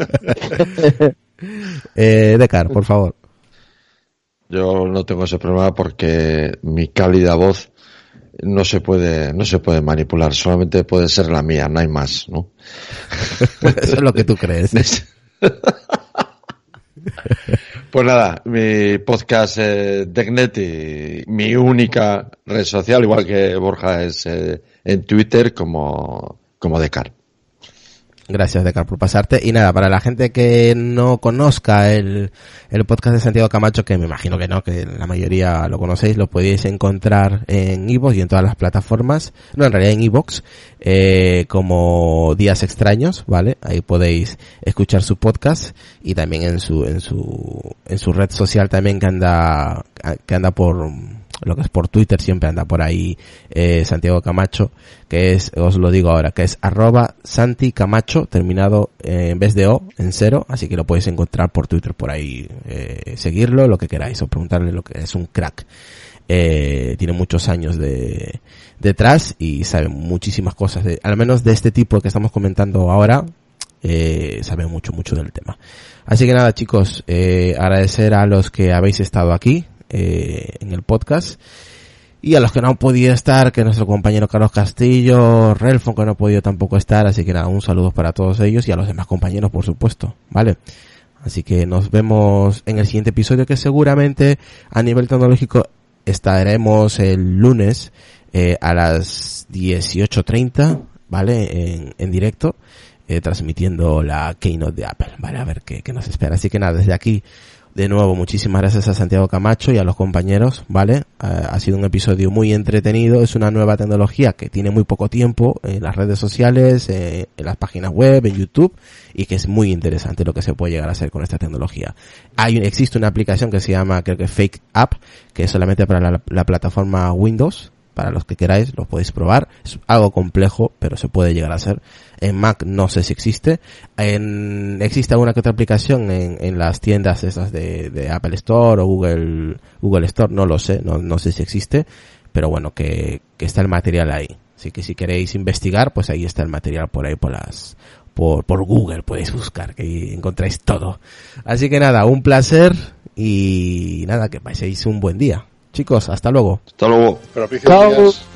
Decar, por favor. Yo no tengo ese problema porque mi cálida voz no se puede manipular, solamente puede ser la mía, no hay más, ¿no? Eso es lo que tú crees. Pues nada, mi podcast Tecnet y mi única red social, igual que Borja, es en Twitter como Decar. Gracias, Decar, por pasarte. Y nada, para la gente que no conozca el podcast de Santiago Camacho, que me imagino que no, que la mayoría lo conocéis, lo podéis encontrar en iVoox y en todas las plataformas. No, en realidad en iVoox, como Días Extraños, ¿vale? Ahí podéis escuchar su podcast y también en su red social también que anda por lo que es por Twitter, siempre anda por ahí Santiago Camacho, que es, os lo digo ahora, que es @Santi Camacho, terminado en vez de O, en 0, así que lo podéis encontrar por Twitter por ahí, seguirlo, lo que queráis, o preguntarle lo que es un crack. Tiene muchos años detrás y sabe muchísimas cosas, al menos de este tipo que estamos comentando ahora, sabe mucho del tema. Así que nada, chicos, agradecer a los que habéis estado aquí, en el podcast, y a los que no han podido estar, que nuestro compañero Carlos Castillo, Relfon, que no ha podido tampoco estar, así que nada, un saludo para todos ellos y a los demás compañeros, por supuesto, ¿vale? Así que nos vemos en el siguiente episodio, que seguramente a nivel tecnológico estaremos el lunes a las 18:30, ¿vale? En directo, transmitiendo la Keynote de Apple, ¿vale? A ver qué nos espera. Así que nada, desde aquí, de nuevo, muchísimas gracias a Santiago Camacho y a los compañeros, ¿vale? Ha sido un episodio muy entretenido, es una nueva tecnología que tiene muy poco tiempo en las redes sociales, en las páginas web, en YouTube, y que es muy interesante lo que se puede llegar a hacer con esta tecnología. Existe una aplicación que se llama, creo que Fake App, que es solamente para la plataforma Windows. Para los que queráis, lo podéis probar. Es algo complejo, pero se puede llegar a hacer. En Mac no sé si existe. Existe alguna que otra aplicación en las tiendas esas de Apple Store o Google Store, no lo sé, no sé si existe, pero bueno, que está el material ahí. Así que si queréis investigar, pues ahí está el material por ahí por Google, podéis buscar, que ahí encontráis todo. Así que nada, un placer y nada, que paséis un buen día. Chicos, hasta luego. Hasta luego. Propicios días.